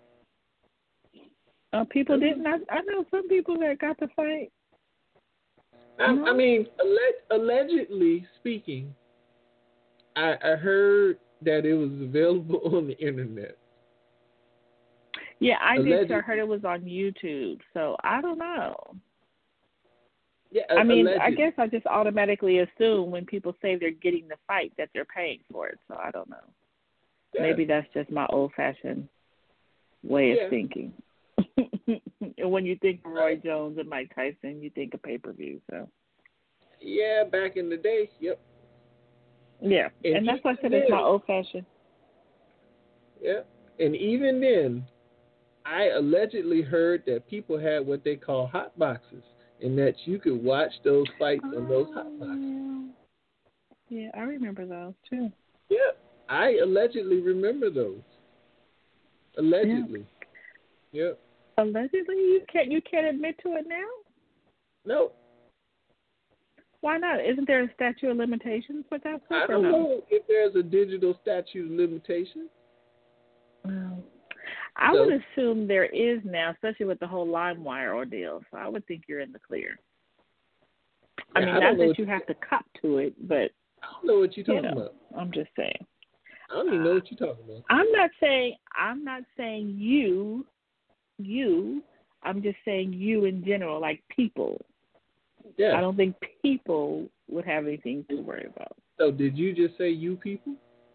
Uh, people didn't. I, I know some people that got to fight. I, no? I mean, alleg- allegedly speaking, I, I heard that it was available on the internet. Yeah, I Allegedly. did. So I heard it was on YouTube. So I don't know. Yeah, I mean, allegedly. I guess I just automatically assume when people say they're getting the fight that they're paying for it. So I don't know. Yeah. Maybe that's just my old-fashioned way of yeah. thinking. And when you think of Roy right. Jones and Mike Tyson, you think of pay-per-view. So. Yeah, back in the day, yep. Yeah, and, and that's why I said then, it's my old-fashioned. Yeah, and even then, I allegedly heard that people had what they call hot boxes, and that you could watch those fights oh, on those hot boxes. Yeah, I remember those too. Yeah, I allegedly remember those. Allegedly. Yeah. Yep. Allegedly, you can't you can't admit to it now? No. Why not? Isn't there a statute of limitations for that stuff? I don't or no? know if there's a digital statute of limitation. Well, I so, would assume there is now, especially with the whole LimeWire ordeal. So I would think you're in the clear. I yeah, mean, I not that you have to cop to it, but I don't know what you're talking you know, about. I'm just saying. I don't even know what you're talking about. I'm not saying I'm not saying you, you. I'm just saying you in general, like people. Yeah. I don't think people would have anything to worry about. So did you just say you people?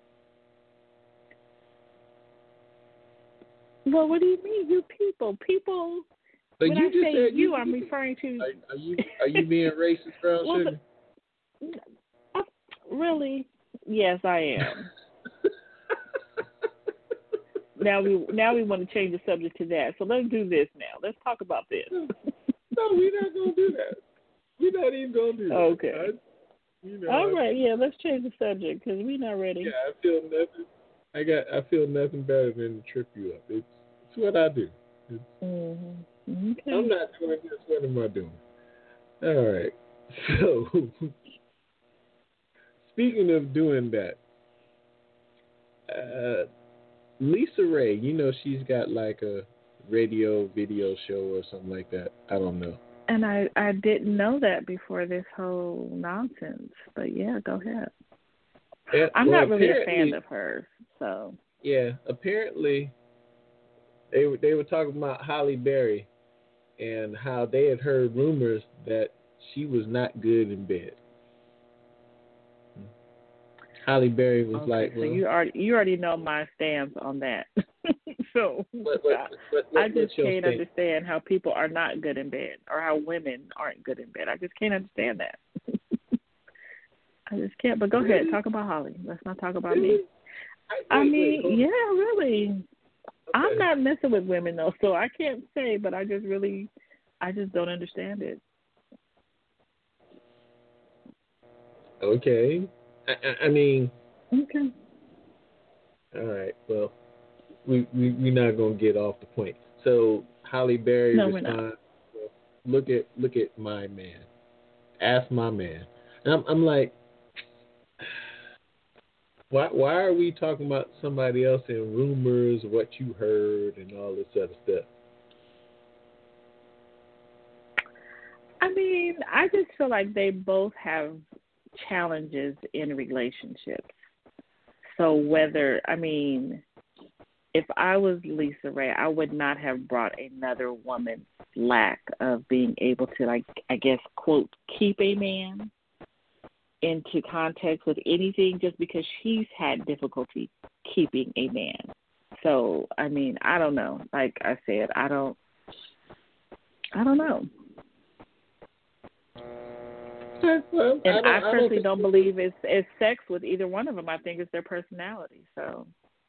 Well, what do you mean, you people? People. But when you I just say said you, you I'm people. referring to. Are, are you are you being racist, Brown well, Sugar? but, uh, really? Yes, I am. Now we now we want to change the subject to that. So let's do this now. Let's talk about this. No, we're not gonna do that. We're not even gonna do that. Okay. I, you know, All I, right. Yeah, let's change the subject because we're not ready. Yeah, I feel nothing. I got. I feel nothing better than to trip you up. It's it's what I do. It's, Mm-hmm. Okay. I'm not doing this. What am I doing? All right. So, speaking of doing that, uh, Lisa Ray, you know she's got like a radio video show or something like that. I don't know. And I, I didn't know that before this whole nonsense. But yeah, go ahead. Yeah, I'm well, not really a fan of hers, so. Yeah, apparently they were they were talking about Halle Berry and how they had heard rumors that she was not good in bed. Halle Berry was okay, like, so well, you already you already know my stance on that. so what, what, I, what, what, I just can't stance? understand how people are not good in bed or how women aren't good in bed. I just can't understand that. I just can't. But go really? ahead, talk about Holly. Let's not talk about really? me. I, I wait, mean, wait, yeah, really. Okay. I'm not messing with women though, so I can't say. But I just really, I just don't understand it. Okay. I, I, I mean. Okay. All right. Well, we we we're not gonna get off the point. So Halle Berry no, responds, "Look at look at my man. Ask my man." And I'm I'm like, why why are we talking about somebody else in rumors, what you heard, and all this other stuff? I mean, I just feel like they both have challenges in relationships. So whether, I mean, if I was Lisa Ray, I would not have brought another woman's lack of being able to, like, I guess, quote, keep a man into context with anything just because she's had difficulty keeping a man. So, I mean, I don't know. Like I said, I don't, I don't know. Well, and I, I, I personally don't, don't believe it's, it's sex with either one of them. I think it's their personality. So,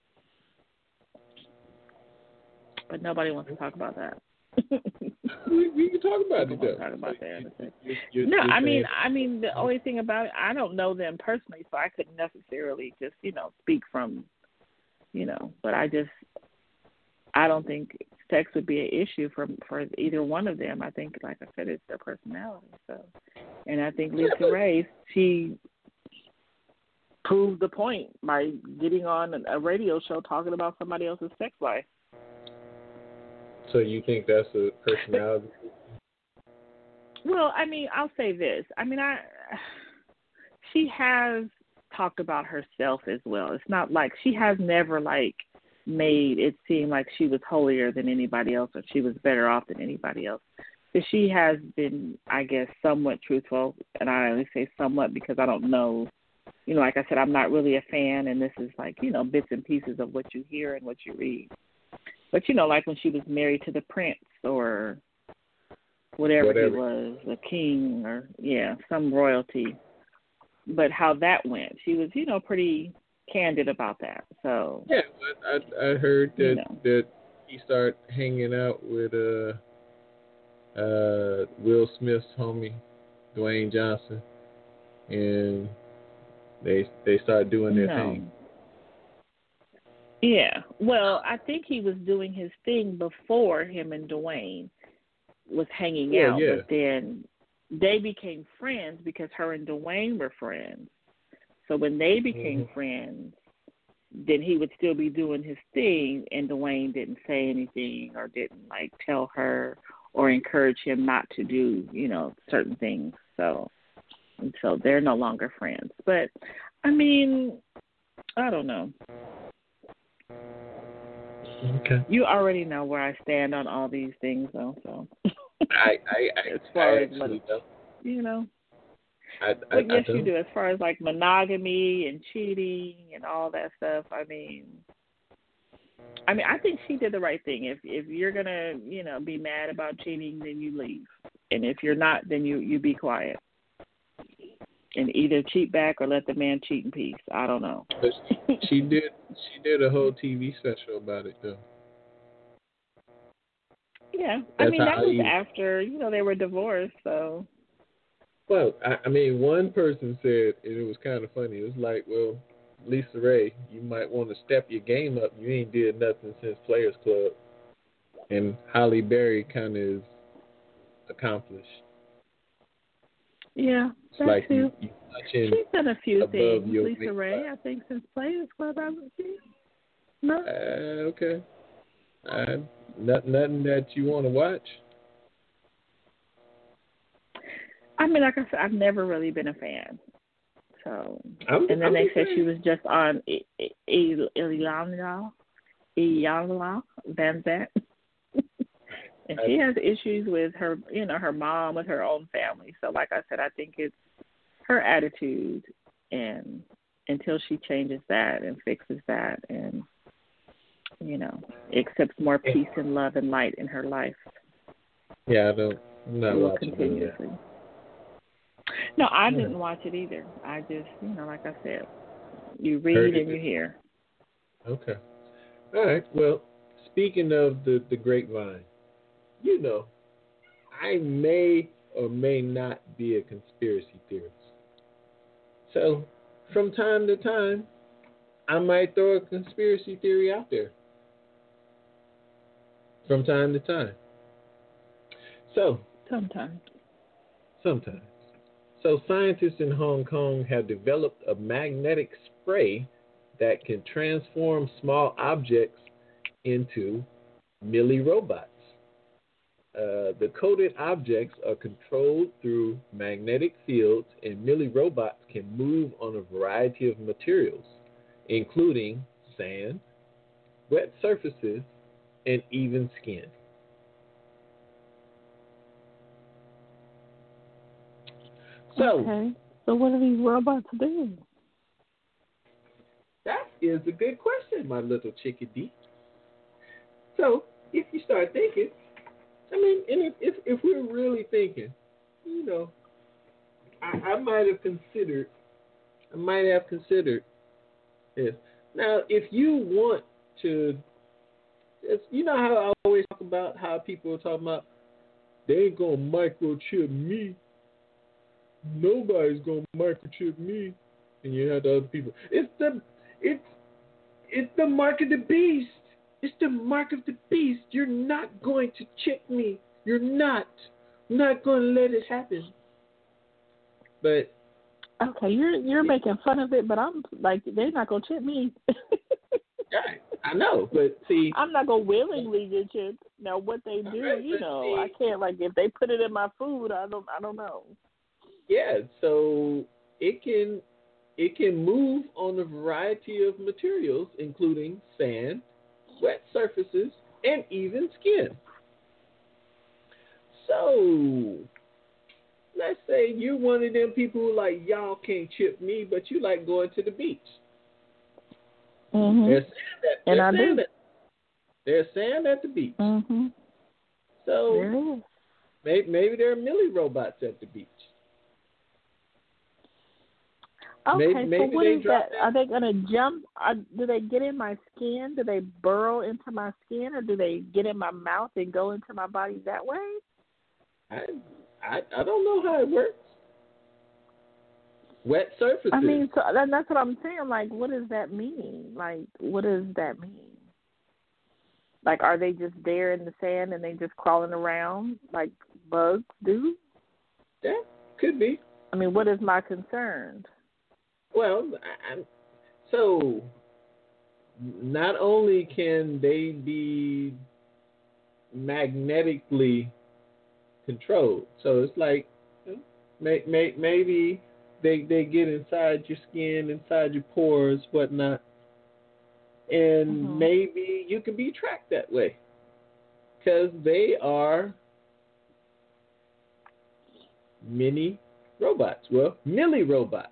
but nobody wants to talk about that. we, we can talk about it. Though. Talk about that. You, you, no, I mean, saying... I mean, the only thing about it, I don't know them personally, so I couldn't necessarily just, you know, speak from, you know. But I just, I don't think sex would be an issue for for either one of them. I think, like I said, it's their personality. So, and I think Lisa Ray, she proved the point by getting on a radio show talking about somebody else's sex life. So you think that's a personality? Well, I mean, I'll say this. I mean, I she has talked about herself as well. It's not like she has never like made it seem like she was holier than anybody else or she was better off than anybody else. But she has been, I guess, somewhat truthful, and I only say somewhat because I don't know. You know, like I said, I'm not really a fan, and this is like, you know, bits and pieces of what you hear and what you read. But, you know, like when she was married to the prince or whatever, whatever. he was, a king or, yeah, some royalty. But how that went, she was, you know, pretty candid about that. So yeah, I, I heard that, you know. that he started hanging out with uh, uh, Will Smith's homie, Dwayne Johnson, and they they started doing their no. thing. Yeah, well, I think he was doing his thing before him and Dwayne was hanging yeah, out, yeah. but then they became friends because her and Dwayne were friends. So when they became mm-hmm. friends, then he would still be doing his thing, and Dwayne didn't say anything or didn't, like, tell her or encourage him not to do, you know, certain things. So, and so they're no longer friends. But, I mean, I don't know. Okay. You already know where I stand on all these things, though. So, I, I, I, as far I as what, actually don't. you know, I, I, but yes, I you don't. do. As far as like monogamy and cheating and all that stuff, I mean, I mean, I think she did the right thing. If if you're gonna, you know, be mad about cheating, then you leave, and if you're not, then you you be quiet and either cheat back or let the man cheat in peace. I don't know. But she, she did. She did a whole T V special about it, though. Yeah, I That's mean that how was I, after, you know, they were divorced, so. well, I, I mean, one person said, and it was kind of funny. It was like, well, Lisa Ray, you might want to step your game up. You ain't did nothing since Players Club, and Halle Berry kind of is accomplished. Yeah, It's that like too. you, you punching She's done a few above things, your Lisa weight Ray. class. I think since Players Club, I would see. No. Uh, okay. Uh, not, nothing that you want to watch? I mean, like I said, I've never really been a fan. So, I'm, and then I'm they said saying. she was just on Iyanla, Iyanla Vanzant. And she has issues with her, you know, her mom, with her own family. So, like I said, I think it's her attitude, and until she changes that and fixes that, and you know, accepts more peace and love and light in her life. Yeah, I don't. I'm not will watching continuously. that. No, I Yeah. didn't watch it either. I just, you know, like I said, you read and you hear. Okay. All right. Well, speaking of the, the grapevine, you know, I may or may not be a conspiracy theorist. So, from time to time, I might throw a conspiracy theory out there. From time to time. So, Sometimes. sometimes. So, scientists in Hong Kong have developed a magnetic spray that can transform small objects into milli robots. Uh, the coded objects are controlled through magnetic fields, and milli robots can move on a variety of materials, including sand, wet surfaces, and even skin. So, okay. So what do these robots do? That is a good question, my little chickadee. So, if you start thinking, I mean, and if, if, if we're really thinking, you know, I, I might have considered, I might have considered this. Now, if you want to, it's, you know how I always talk about how people are talking about, they ain't going to microchip me. Nobody's going to microchip me. And you have the other people. It's the, it's, it's the mark of the beast. It's the mark of the beast. You're not going to chip me. You're not. I'm not going to let it happen. But okay, you're you're making fun of it, but I'm like, they're not gonna chip me. yeah, I know, but see, I'm not gonna willingly get chipped. Now, what they do, right, you know, see, I can't, like, if they put it in my food, I don't, I don't know. Yeah, so it can it can move on a variety of materials, including sand, wet surfaces, and even skin. So, let's say you're one of them people who like, y'all can't chip me, but you like going to the beach. Mm-hmm. There's sand at, And there's I sand do. at, there's sand at the beach. Mm-hmm. So There is. maybe, maybe there are milli robots at the beach. Okay, Maybe, maybe so what they is drop that? Are they going to jump? Are, do they get in my skin? Do they burrow into my skin, or do they get in my mouth and go into my body that way? I, I, I don't know how it works. Wet surfaces. I mean, so that, that's what I'm saying. Like, what does that mean? Like, what does that mean? Like, are they just there in the sand and they just crawling around like bugs do? Yeah, could be. I mean, what is my concern? Well, I, I'm, so not only can they be magnetically controlled, so it's like may, may, maybe they they get inside your skin, inside your pores, whatnot, and Mhm. maybe you can be tracked that way because they are mini robots. Well, milli robots.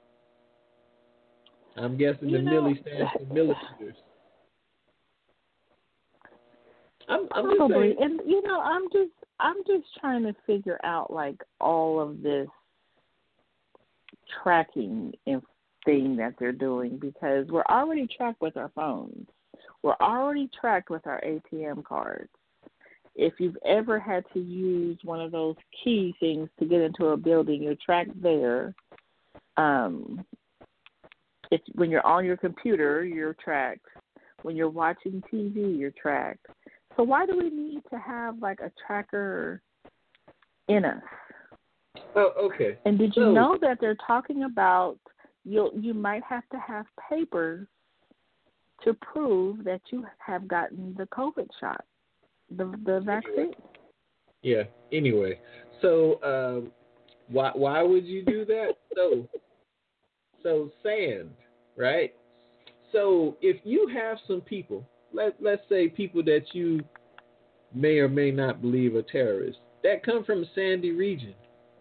I'm guessing You the know, milli stands for millimeters. I'm, I'm just probably, saying. and you know, I'm just, I'm just trying to figure out like all of this tracking and thing that they're doing because we're already tracked with our phones. We're already tracked with our A T M cards. If you've ever had to use one of those key things to get into a building, you're tracked there. Um, if when you're on your computer, you're tracked. When you're watching T V, you're tracked. So why do we need to have like a tracker in us? Oh, okay. And did you So, know that they're talking about you you might have to have papers to prove that you have gotten the COVID shot, the the vaccine? Yeah. Anyway, so um, why why would you do that? so so sand, right? So if you have some people, let let's say people that you may or may not believe are terrorists that come from a sandy region.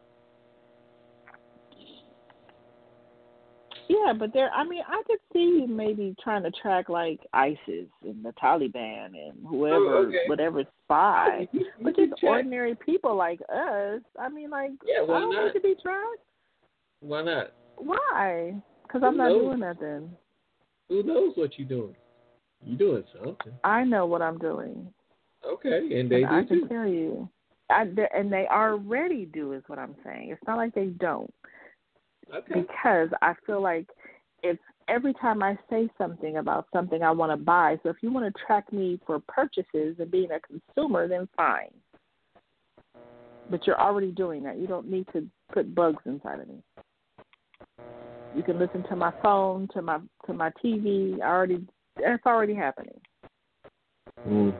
Yeah, but there. I mean, I could see you maybe trying to track like ISIS and the Taliban and whoever, Oh, okay. whatever spy. You- you But can just check. ordinary people like us. I mean, like, Yeah, why I don't not? need to be tracked. Why not? Why? Because Who I'm not knows? doing nothing. Who knows what you're doing? You're doing something. I know what I'm doing. Okay, and they And do I can too. tell you. I, they- and they already do is what I'm saying. It's not like they don't. Okay. Because I feel like it's every time I say something about something I want to buy. So if you want to track me for purchases and being a consumer, then fine. But you're already doing that. You don't need to put bugs inside of me. You can listen to my phone, to my to my T V. I already that's already happening. Mm.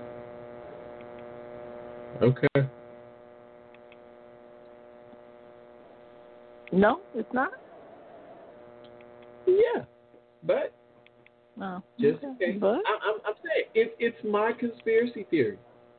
Okay. No, it's not. Yeah, but No. just okay. in case, But I, I'm, I'm saying it, it's my conspiracy theory.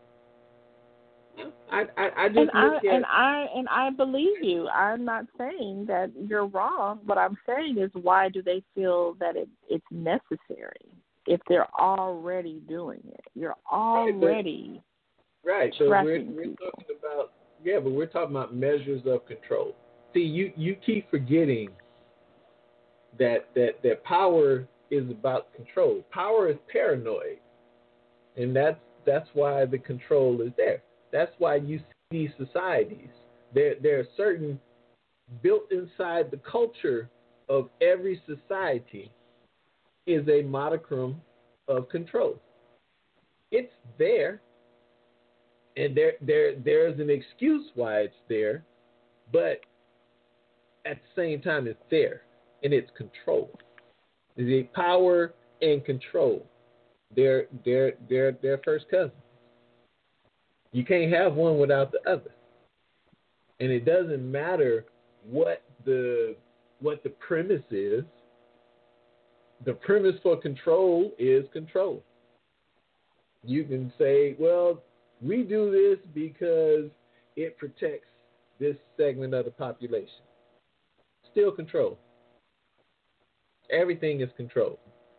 I, I, I just and I look at and I and I believe you. I'm not saying that you're wrong. What I'm saying is, why do they feel that it, it's necessary if they're already doing it? You're already right. So we're tracking we're people. talking about yeah, but we're talking about measures of control. See, you, you keep forgetting that that that power is about control. Power is paranoid, and that's that's why the control is there. That's why you see these societies. There there are certain built inside the culture of every society is a modicum of control. It's there, and there there there's an excuse why it's there, but at the same time it's there, and it's control. The power and control. They're they're they're they're first cousins. You can't have one without the other. And it doesn't matter what the what the premise is. The premise for control is control. You can say, well, we do this because it protects this segment of the population. Still control. Everything is controlled.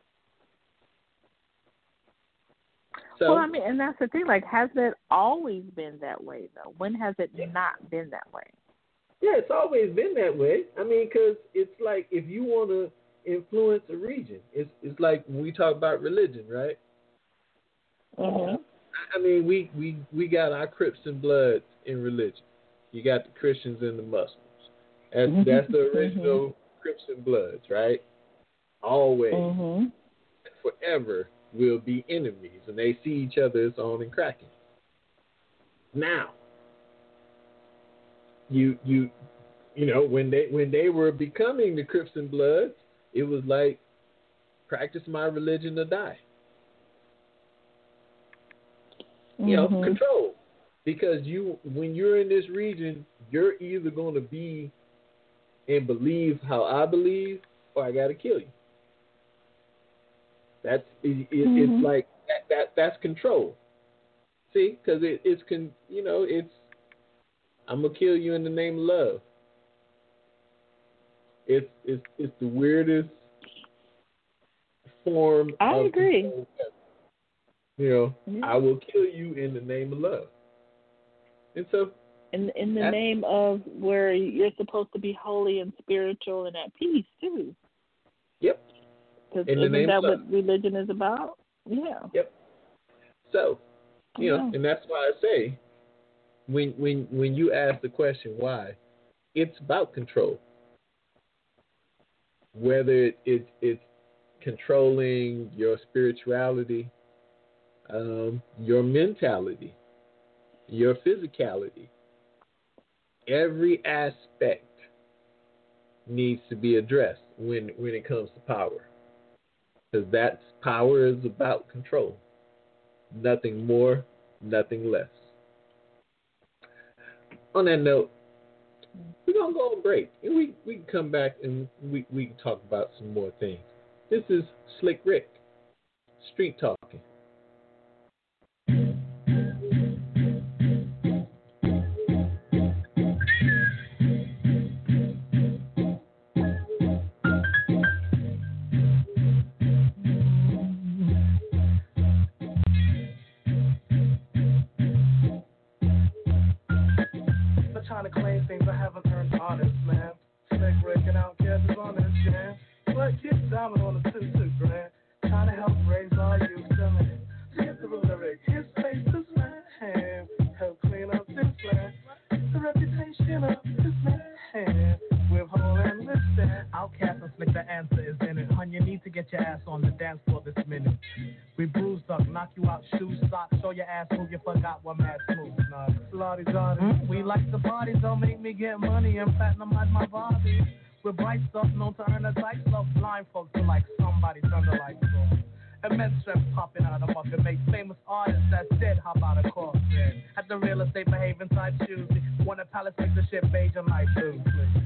So, Well, I mean, and that's the thing. Like, has it always been that way, though? When has it yeah. not been that way? Yeah, it's always been that way. I mean, because it's like if you want to influence a region, it's it's like when we talk about religion, right? Mm-hmm. I mean, we, we, we got our Crips and Bloods in religion. You got the Christians and the Muslims. That's, that's the original mm-hmm. Crips and Bloods, right? Always, mm-hmm. forever will be enemies, and they see each other as on and cracking. Now, you you you know when they when they were becoming the Crips and Bloods, it was like practice my religion or die. You know, mm-hmm. control. Because you, when you're in this region, you're either going to be and believe how I believe, or I got to kill you. That's it, it, Mm-hmm. it's like that, that that's control. See, because it, it's con, you know, it's I'm gonna kill you in the name of love. It's it's it's the weirdest form. I of agree. control ever. You know, Yeah. I will kill you in the name of love. And so, In in the That's- name of where you're supposed to be holy and spiritual and at peace too. yep. Because In the isn't name that of what love. religion is about? Yeah. Yep. So, you know, Yeah. and that's why I say, when when when you ask the question why, it's about control. Whether it, it it's controlling your spirituality, um, your mentality, your physicality, every aspect needs to be addressed when when it comes to power, because that's power is about control. Nothing more, nothing less. On that note, we're gonna go on break, and we, we can come back and we, we can talk about some more things. This is Slick Rick, Street Talking. Trying to claim things I haven't earned, honest, man. Slick Rick and Outcast is on this jam. But keep diamond on the two two grand. Trying to help raise our youth, man. Get the ruler, Rick. His face is man. Help clean up this land. The reputation of this man. With whole and listen. Outcast and Slick, the answer is in it. Hun, you need to get your ass on the dance floor this minute. We bruised up, knock you out, shoes, socks, show your ass move, you forgot what mad smooth. Nah, Lottie Dottie. mm, we like the parties, don't make me get money and platinumize my body. We're bright stuff, known to earn a tight love. Blind folks feel like somebody turned the lights on. Immense strength popping out of muck and make famous artists that's dead hop out of court. At the real estate behaving type shoes, one of Palace makes the shit beige and light blue.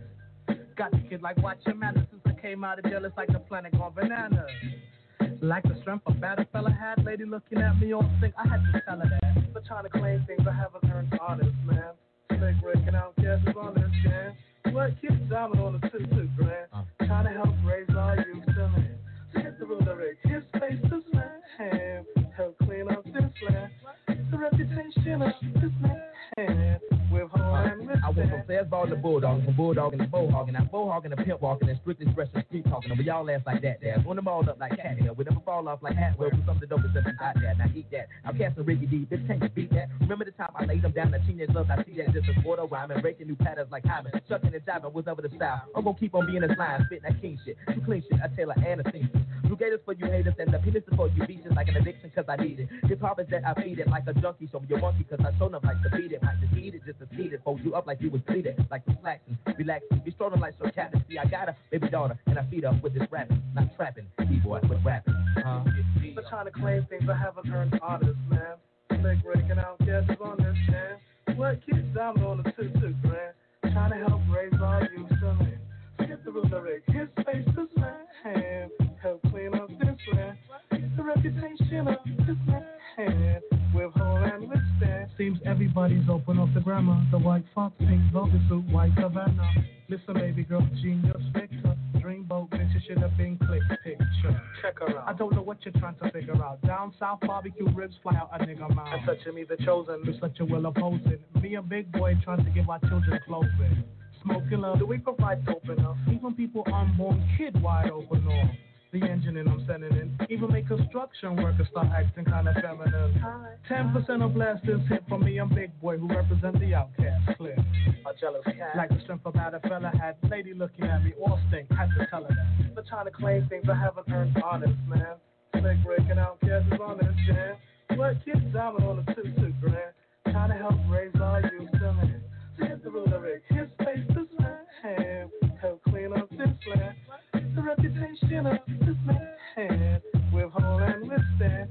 Got the kid like watch your manners since I came out of jail, it's like the planet gone bananas. Like the strength a bad fella had, lady looking at me all sick, I had to tell her that. But trying to claim things I haven't earned, honest, man. Slick Rick and Outcast is on this jam. What keep diamond on the two two grand. Uh. Trying to help raise our youth, man. Get the ruler, Rick. His face is man. Help clean up this land. The reputation of this man. With whole and listen. I went from fastball to bulldog, from bulldog and bowhog, and I'm bowhog and pimp walking, and strictly dressed and street talking. And we all ass like that, dad. Run them all up like cat hair. We never fall off like hat. Well, some of the dopest that out there. Now eat that. I'm casting Ricky D. Bitch, can't you beat that? Remember the time I laid them down, the teenage love. I see that just a quarter rhyme and breaking new patterns like Hyman. Chucking and diving was over the style. I'm gonna keep on being this line, spitting that king shit. You clean shit, I tell her and a seamstress. Blue gators for you haters and the penis is for you beaches like an addiction cause I need it. Hip hop is that I feed it like a junkie. Show me your monkey cause I show them like to beat it. Might just eat it just to feed it. Fold you up like you was bleeding. Like the slacksin', relaxing. Be strolling like so captain. See, I got a baby daughter and I feed her with this rapping. Not trapping, B-boy, with rapping. Uh, But trying to claim things I haven't earned, honest, man. Slick Rick and Outcast is on this jam. What keeps diamond on the two two grand. Trying to help raise our youth, man. Get the ruler, Rick. His face is man. Help clean up this land. The reputation of this man. With whole and listen. Seems everybody's open off the grammar. The white fox, pink velvet suit, white Havana. Listen, baby girl, genius, Victor. Dreamboat, picture should have been click picture. Check her out. I don't know what you're trying to figure out. Down south, barbecue ribs fly out a nigga mouth. And such a me the chosen. You're such a will opposing. Me a big boy trying to give our children clothing. Smoking love. Do we provide dope enough? Even people unborn kid wide open off. The engine and I'm sending in. Even make construction workers start acting kind of feminine. Ten percent of blasters hit from me and big boy who represent the outcast clip. A jealous cat. Like the strength about a fella had. Lady looking at me all stink. Had to tell her that. But trying to claim things I haven't earned, honest, man. Slick Rick and Outcast is on this jam. What keeps diamond on the two two grand. Trying to help raise our youth, man. Get the ruler, Rick. His face is man. Help clean up this land. The reputation of this man. With whole and listen.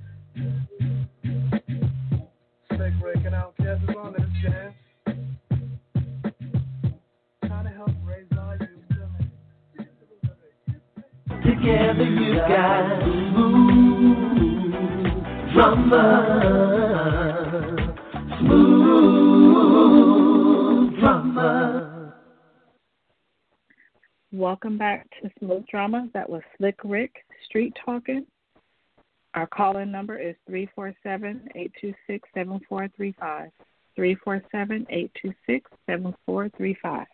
Slick Rick and Outcast is on this jam. Trying to help raise our youth, man. Together you guys move. drama, smooth drama. Welcome back to Smooth Drama. That was Slick Rick, Street Talking. Our call-in number is three four seven, eight two six, seven four three five. three four seven, eight two six, seven four three five.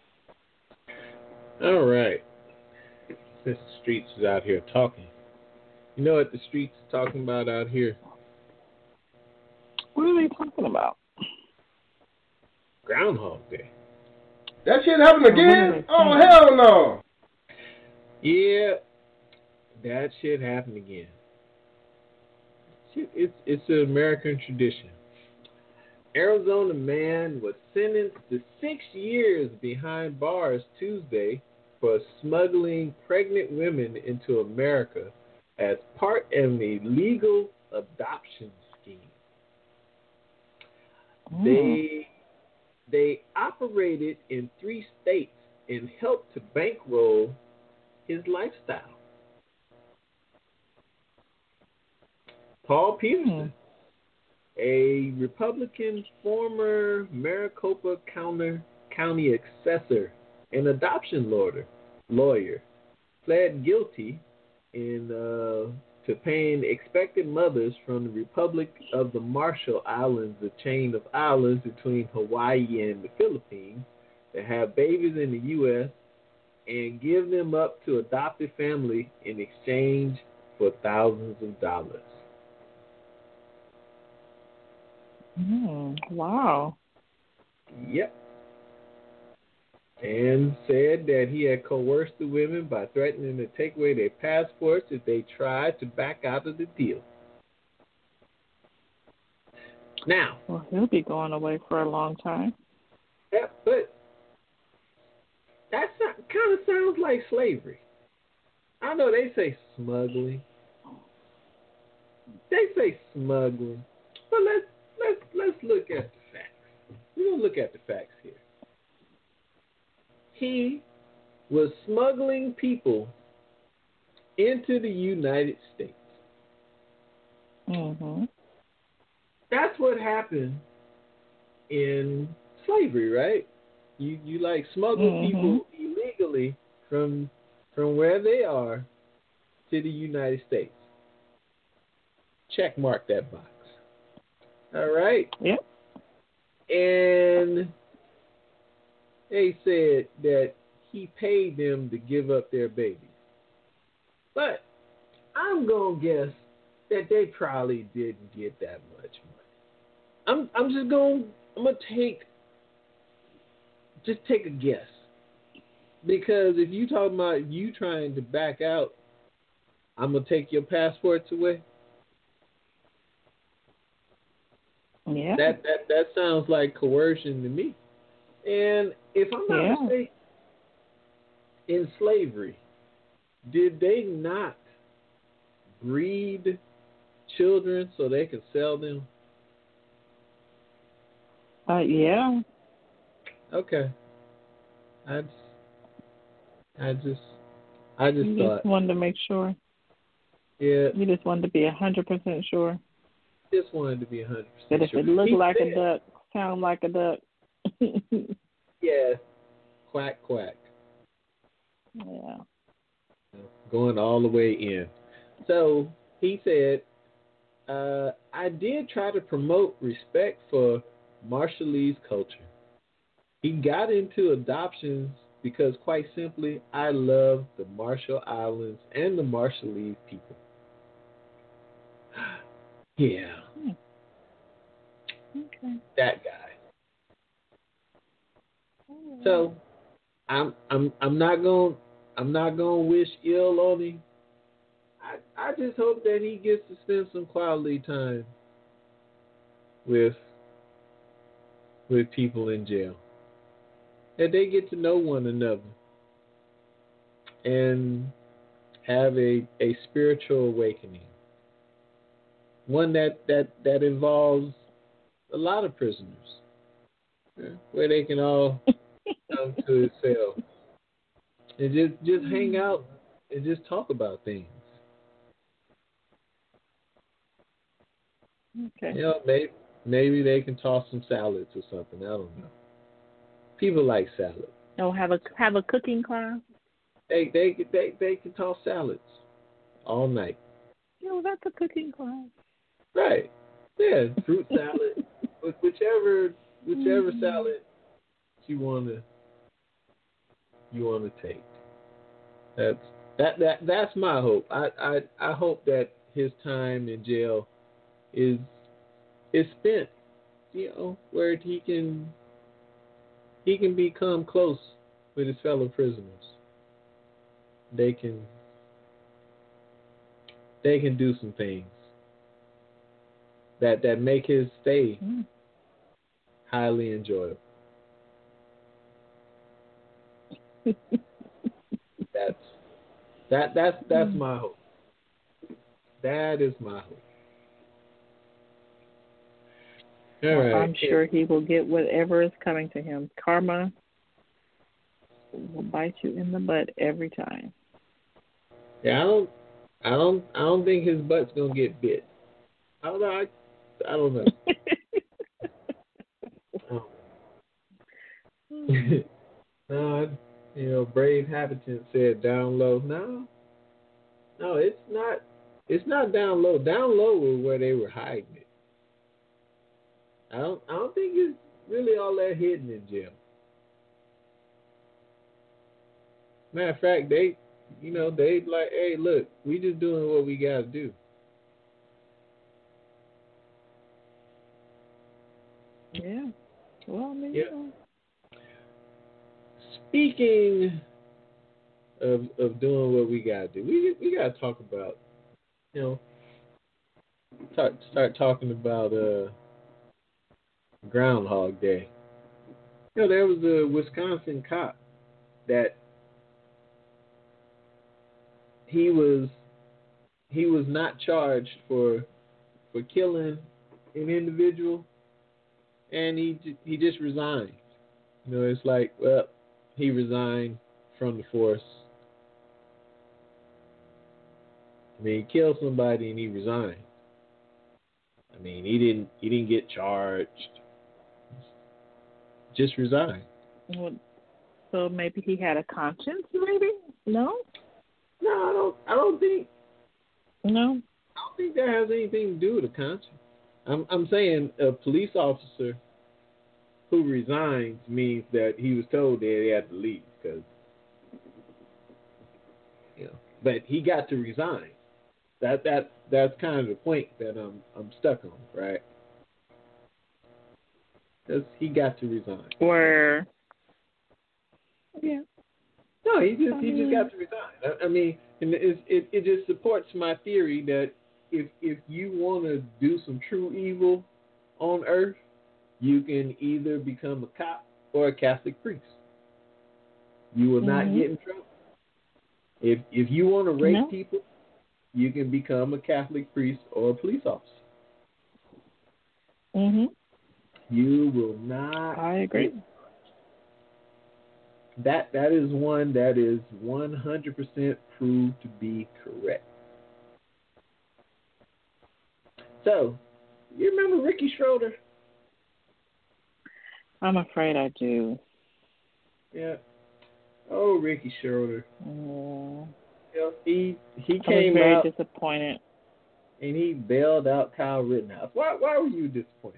All right. Since the streets is out here talking, you know what the streets is talking about out here? What are they talking about? Groundhog Day. That shit happened again? Oh, hell no. Yeah, that shit happened again. It's, it's an American tradition. Arizona man was sentenced to six years behind bars Tuesday for smuggling pregnant women into America as part of an illegal adoption scheme. Mm. They they operated in three states and helped to bankroll his lifestyle. Paul Peterson, a Republican former Maricopa County, County assessor and adoption lawyer, lawyer pled guilty in uh, to paying expected mothers from the Republic of the Marshall Islands, a chain of islands between Hawaii and the Philippines, that have babies in the U S and give them up to adopted family in exchange for thousands of dollars. Mm, wow. Yep. And said that he had coerced the women by threatening to take away their passports if they tried to back out of the deal. Now. Well, he'll be going away for a long time. Yeah, but that kind of sounds like slavery. I know they say smuggling. They say smuggling. But let's let's let's look at the facts. We're gonna look at the facts here. He was smuggling people into the United States. Mm-hmm. That's what happened in slavery, right? You you like smuggle mm-hmm. people illegally from from where they are to the United States. Check mark that box. All right. Yep. And they said that he paid them to give up their babies. But I'm going to guess that they probably didn't get that much money. I'm I'm just going I'm going to take just take a guess. Because if you talking about you trying to back out, I'm going to take your passports away. Yeah. That that that sounds like coercion to me. And if I'm not yeah. mistaken, in slavery, did they not breed children so they could sell them? Uh, yeah. Okay. I just, I just, I just you thought. just wanted to make sure. Yeah. You just wanted to be a hundred percent sure. Just wanted to be a hundred percent That if sure. it looked he like said, a duck, sound like a duck. Yeah. Quack quack. Yeah. Going all the way in. So he said, uh, I did try to promote respect for Marshallese culture. He got into adoptions because, quite simply, I love the Marshall Islands and the Marshallese people. Yeah. Hmm. Okay. That guy. Right. So I'm I'm I'm not going I'm not gonna wish ill on him. I I just hope that he gets to spend some quality time with with people in jail. That they get to know one another and have a, a spiritual awakening. One that, that, that involves a lot of prisoners, yeah, where they can all come to a cell and just, just hang out and just talk about things. Okay. You know, maybe maybe they can toss some salads or something. I don't know. People like salad. Oh, have a have a cooking class. They they they they can toss salads all night. No, that's a cooking class. Right. Yeah, fruit salad, Wh- whichever whichever Mm. salad you wanna you wanna take. That's that that that's my hope. I I I hope that his time in jail is is spent, you know, where he can he can become close with his fellow prisoners. They can they can do some things that that make his stay Mm. highly enjoyable. That's that that's that's Mm. my hope. That is my hope. All Well, right. I'm sure he will get whatever is coming to him. Karma will bite you in the butt every time. Yeah, I don't I don't I don't think his butt's gonna get bit. I don't know. I, I don't know. Oh. No, I, you know, Brave Habitant said down low. No, no, it's not. It's not down low. Down low was where they were hiding it. I don't. I don't think it's really all that hidden in jail. Matter of fact, they, you know, they like, hey, look, we just doing what we gotta do. Yeah. Well, I mean, Yeah. you know. Speaking of of doing what we gotta do, we we gotta talk about, you know, talk, start talking about uh Groundhog Day. You know, there was a Wisconsin cop that he was he was not charged for for killing an individual, and he ju- he just resigned. You know, it's like, well, he resigned from the force. I mean, he killed somebody and he resigned. I mean, he didn't he didn't get charged. Just resigned. Well, so maybe he had a conscience, maybe? No? No, I don't. I don't think. No? I don't think that has anything to do with a conscience. I'm I'm saying a police officer who resigns means that he was told that he had to leave because, you know. But he got to resign. That that that's kind of the point that I'm I'm stuck on, right? Because he got to resign. Or, yeah. No, he just I he just mean- got to resign. I, I mean, and it, it it just supports my theory that if if you want to do some true evil on Earth, you can either become a cop or a Catholic priest. You will not Mhm. get in trouble. If if you want to rape No. people, you can become a Catholic priest or a police officer. Mhm. You will not. I agree. That that is one that is one hundred percent proved to be correct. So, you remember Ricky Schroeder? I'm afraid I do. Yeah. Oh, Ricky Schroeder. Mm. Yeah, he he I was came very out disappointed. and he bailed out Kyle Rittenhouse. Why why were you disappointed?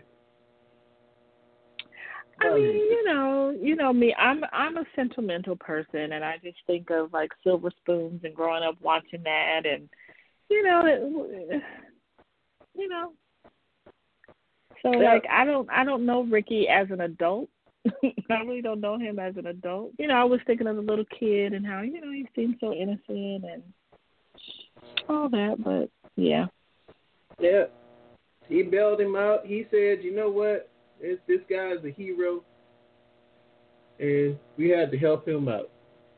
Why I were mean, you you know, you know me. I'm I'm a sentimental person, and I just think of like Silver Spoons and growing up watching that, and you know, it, you know. So Yeah. like, I don't I don't know Ricky as an adult. I really don't know him as an adult. You know, I was thinking of a little kid and how you know he seemed so innocent and all that, but yeah. Yeah. He bailed him out. He said, you know what? This, this guy's a hero, and we had to help him out.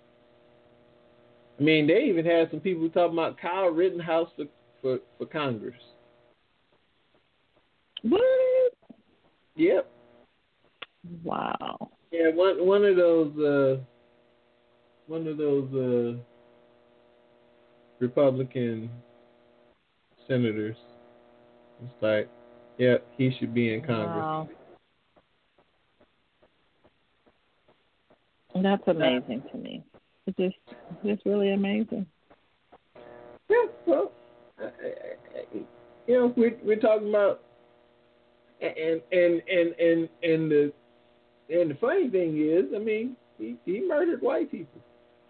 I mean, they even had some people talking about Kyle Rittenhouse for, for, for Congress. What? Yep. Wow. Yeah, one one of those uh, one of those uh, Republican senators was like, Yeah, he should be in Congress. Wow. That's amazing to me. It's just, just really amazing. Yeah, well, I, I, I, you know, we're we're talking about, and and and and and the and the funny thing is, I mean, he, he murdered white people.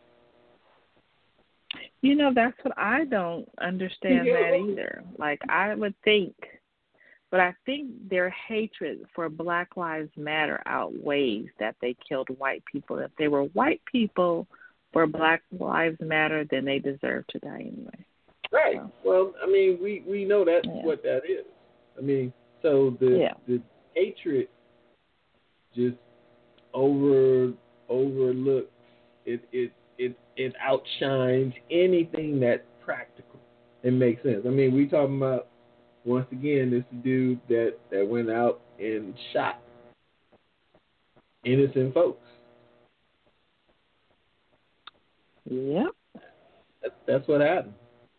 You know, that's what I don't understand that either. Like, I would think, but I think their hatred for Black Lives Matter outweighs that they killed white people. If they were white people for Black Lives Matter, then they deserve to die anyway. Right. So, well, I mean, we, we know that's yeah. what that is. I mean, so the yeah. the hatred just over overlooks it it it it outshines anything that's practical. It makes sense. I mean, we talking about, once again, this dude that, that went out and shot innocent folks. Yep. That, that's what happened.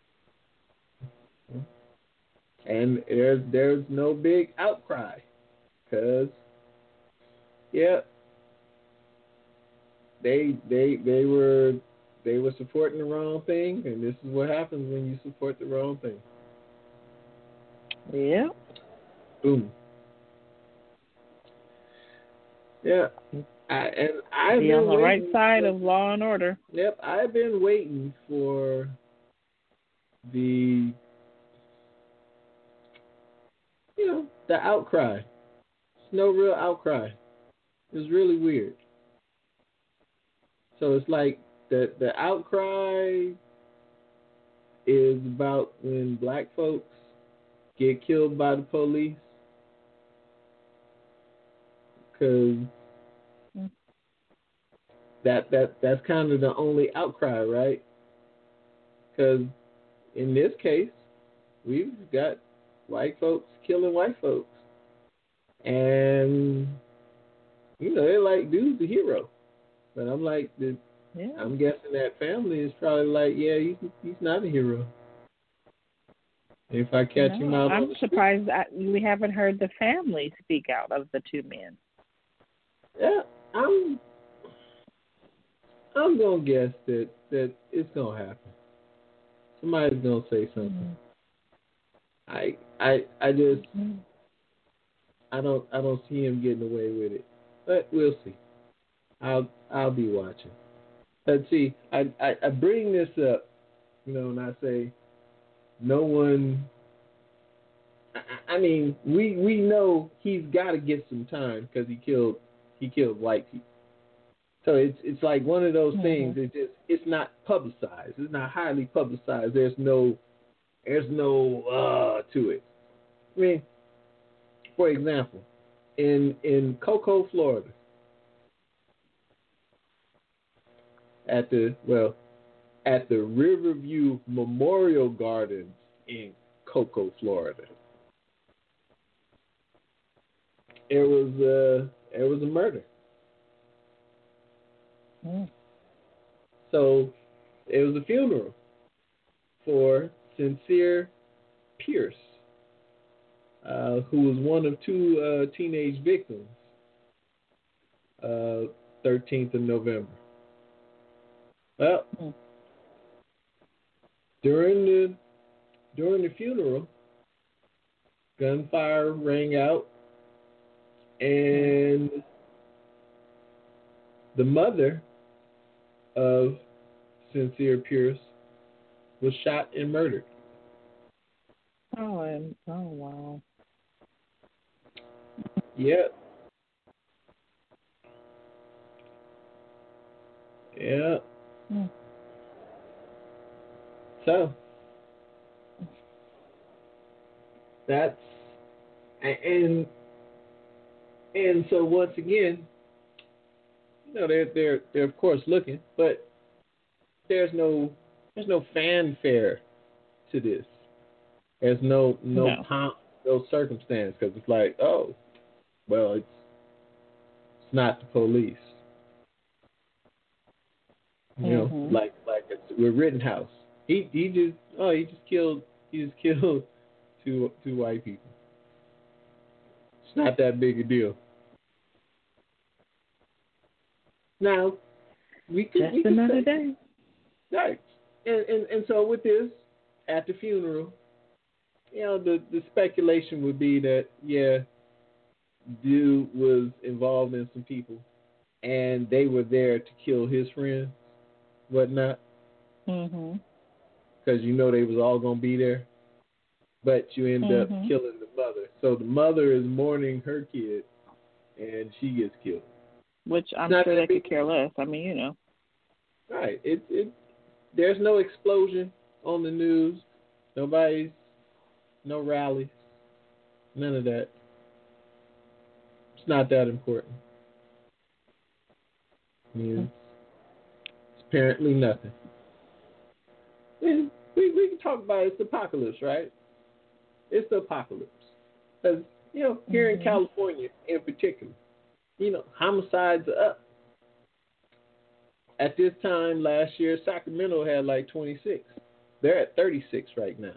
And there's there's no big outcry, because yeah, they they they were they were supporting the wrong thing, and this is what happens when you support the wrong thing. Yeah. Boom. Yeah. I, and I've Be been on the right waiting side for, of law and order. Yep, I've been waiting for the you know the outcry. There's no real outcry. It's really weird. So it's like the the outcry is about when black folks get killed by the police, because that that that's kind of the only outcry, right? Because in this case, we've got white folks killing white folks, and you know they're like, dude's a hero. But I'm like, the, yeah. I'm guessing that family is probably like, yeah, he's he's not a hero. If I catch no, him out, I'm on the surprised that we haven't heard the family speak out of the two men. Yeah, I'm. I'm gonna guess that, that it's gonna happen. Somebody's gonna say something. Mm-hmm. I I I just mm-hmm. I don't I don't see him getting away with it, but we'll see. I'll I'll be watching. But see, I, I, I bring this up, you know, and I say no one. I, I mean, we we know he's got to get some time because he killed he killed white people. So it's it's like one of those mm-hmm. things. It's just it's not publicized. It's not highly publicized. There's no there's no uh to it. I mean, for example, in in Cocoa, Florida. At the well, at the Riverview Memorial Gardens in Cocoa, Florida, it was uh, it was a murder. Mm. So it was a funeral for Sincere Pierce, uh, who was one of two uh, teenage victims. Uh, thirteenth of November. Well, mm. during the during the funeral, gunfire rang out, and the mother of Sincere Pierce was shot and murdered. Oh, and, oh wow. Yeah. Yeah. Hmm. So that's and and so once again, you know, they're they're they're of course looking, but there's no there's no fanfare to this. There's no no no, pomp, no circumstance, because it's like, oh, well, it's it's not the police. You mm-hmm. know, like like it's, with Rittenhouse, he he just oh he just killed he just killed two two white people. It's not that big a deal. Now, we could Just we could another say, day. Right. And, and and so with this, at the funeral, you know, the, the speculation would be that, yeah, dude was involved in some people, and they were there to kill his friends, whatnot. Mm-hmm. Because you know they was all going to be there. But you end mm-hmm. up killing the mother. So the mother is mourning her kid, and she gets killed. Which I'm Not sure they big. could care less. I mean, you know. Right. It, it, there's no explosion on the news. Nobody's, no rallies. None of that. It's not that important. I mean, it's apparently nothing. We, we, we can talk about it. It's the apocalypse, right? It's the apocalypse. Because, you know, here mm-hmm. in California in particular, you know, homicides are up. At this time last year, Sacramento had like twenty-six. They're at thirty-six right now.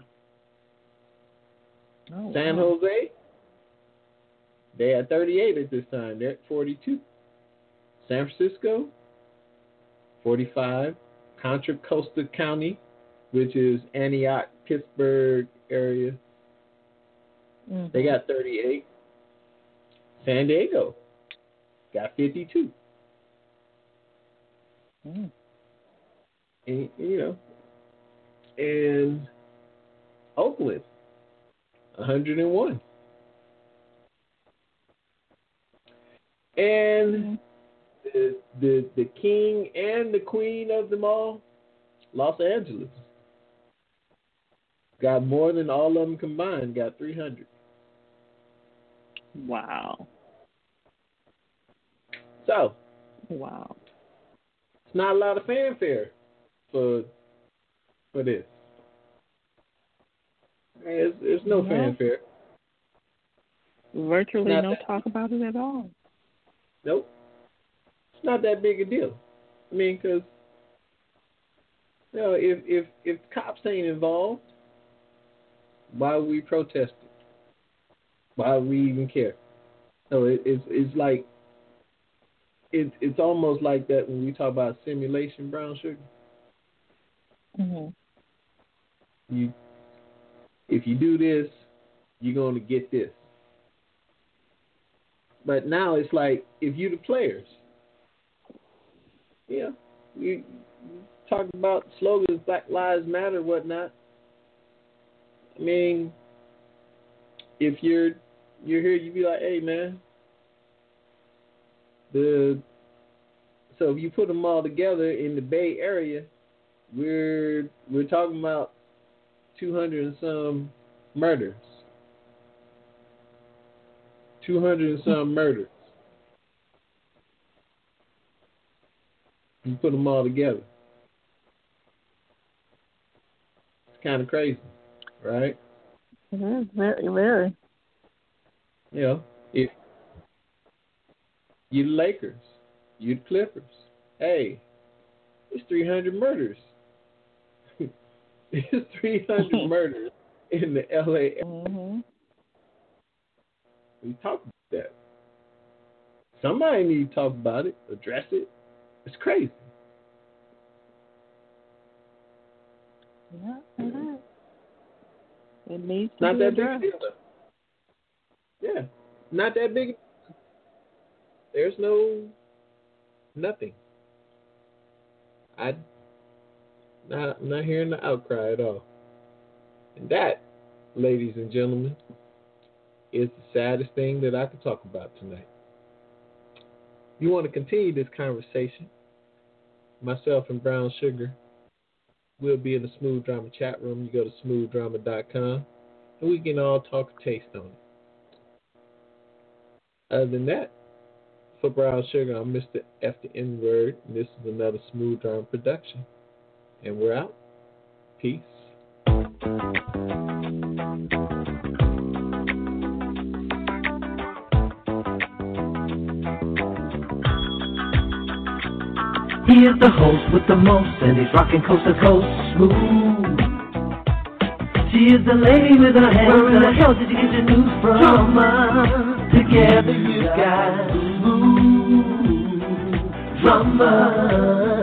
Oh, San wow. Jose, they had thirty-eight at this time. They're at forty-two. San Francisco, forty-five. Contra Costa County, which is Antioch, Pittsburgh area, mm-hmm. they got thirty-eight. San Diego got fifty-two. Mm. And, you know, and Oakland, one hundred one. And the, the the king and the queen of them all, Los Angeles, got more than all of them combined, got three hundred. Wow. So, wow. it's not a lot of fanfare for for this. There's, there's no yeah. fanfare. Virtually Not no that. talk about it at all. Nope. It's not that big a deal. I mean, because, you know, if, if, if cops ain't involved, why would we protest it? Why would we even care? So it, it's it's like, it, it's almost like that when we talk about simulation, brown sugar. Mm-hmm. You, if you do this, you're going to get this. But now it's like, if you the players, yeah, you, you talk about slogans, Black Lives Matter, whatnot. I mean, if you're you're here, you be like, hey man, the so if you put them all together in the Bay Area, we're we're talking about two hundred and some murders. two hundred and some murders. You put them all together. It's kind of crazy, right? It is very, very. You know, if you the Lakers, you the Clippers, hey, it's three hundred murders. It's three hundred murders in the L A area. Mm-hmm. We talk about that. Somebody need to talk about it, address it. It's crazy. Yeah, it is. It needs to Not be that big a addressed. deal. Yeah, not that big. There's no nothing. I not I'm not hearing the outcry at all. And that, ladies and gentlemen, is the saddest thing that I could talk about tonight. You want to continue this conversation? Myself and Brown Sugar will be in the Smooth Drama chat room. You go to smooth drama dot com and we can all talk a taste on it. Other than that, for Brown Sugar, I'm Mister F the N-Word, and this is another Smooth Drama production. And we're out. Peace. He is the host with the most, and he's rocking coast to coast smooth. She is the lady with her hands. Where in the hell did you get your news from? Drama Together you got smooth drummer.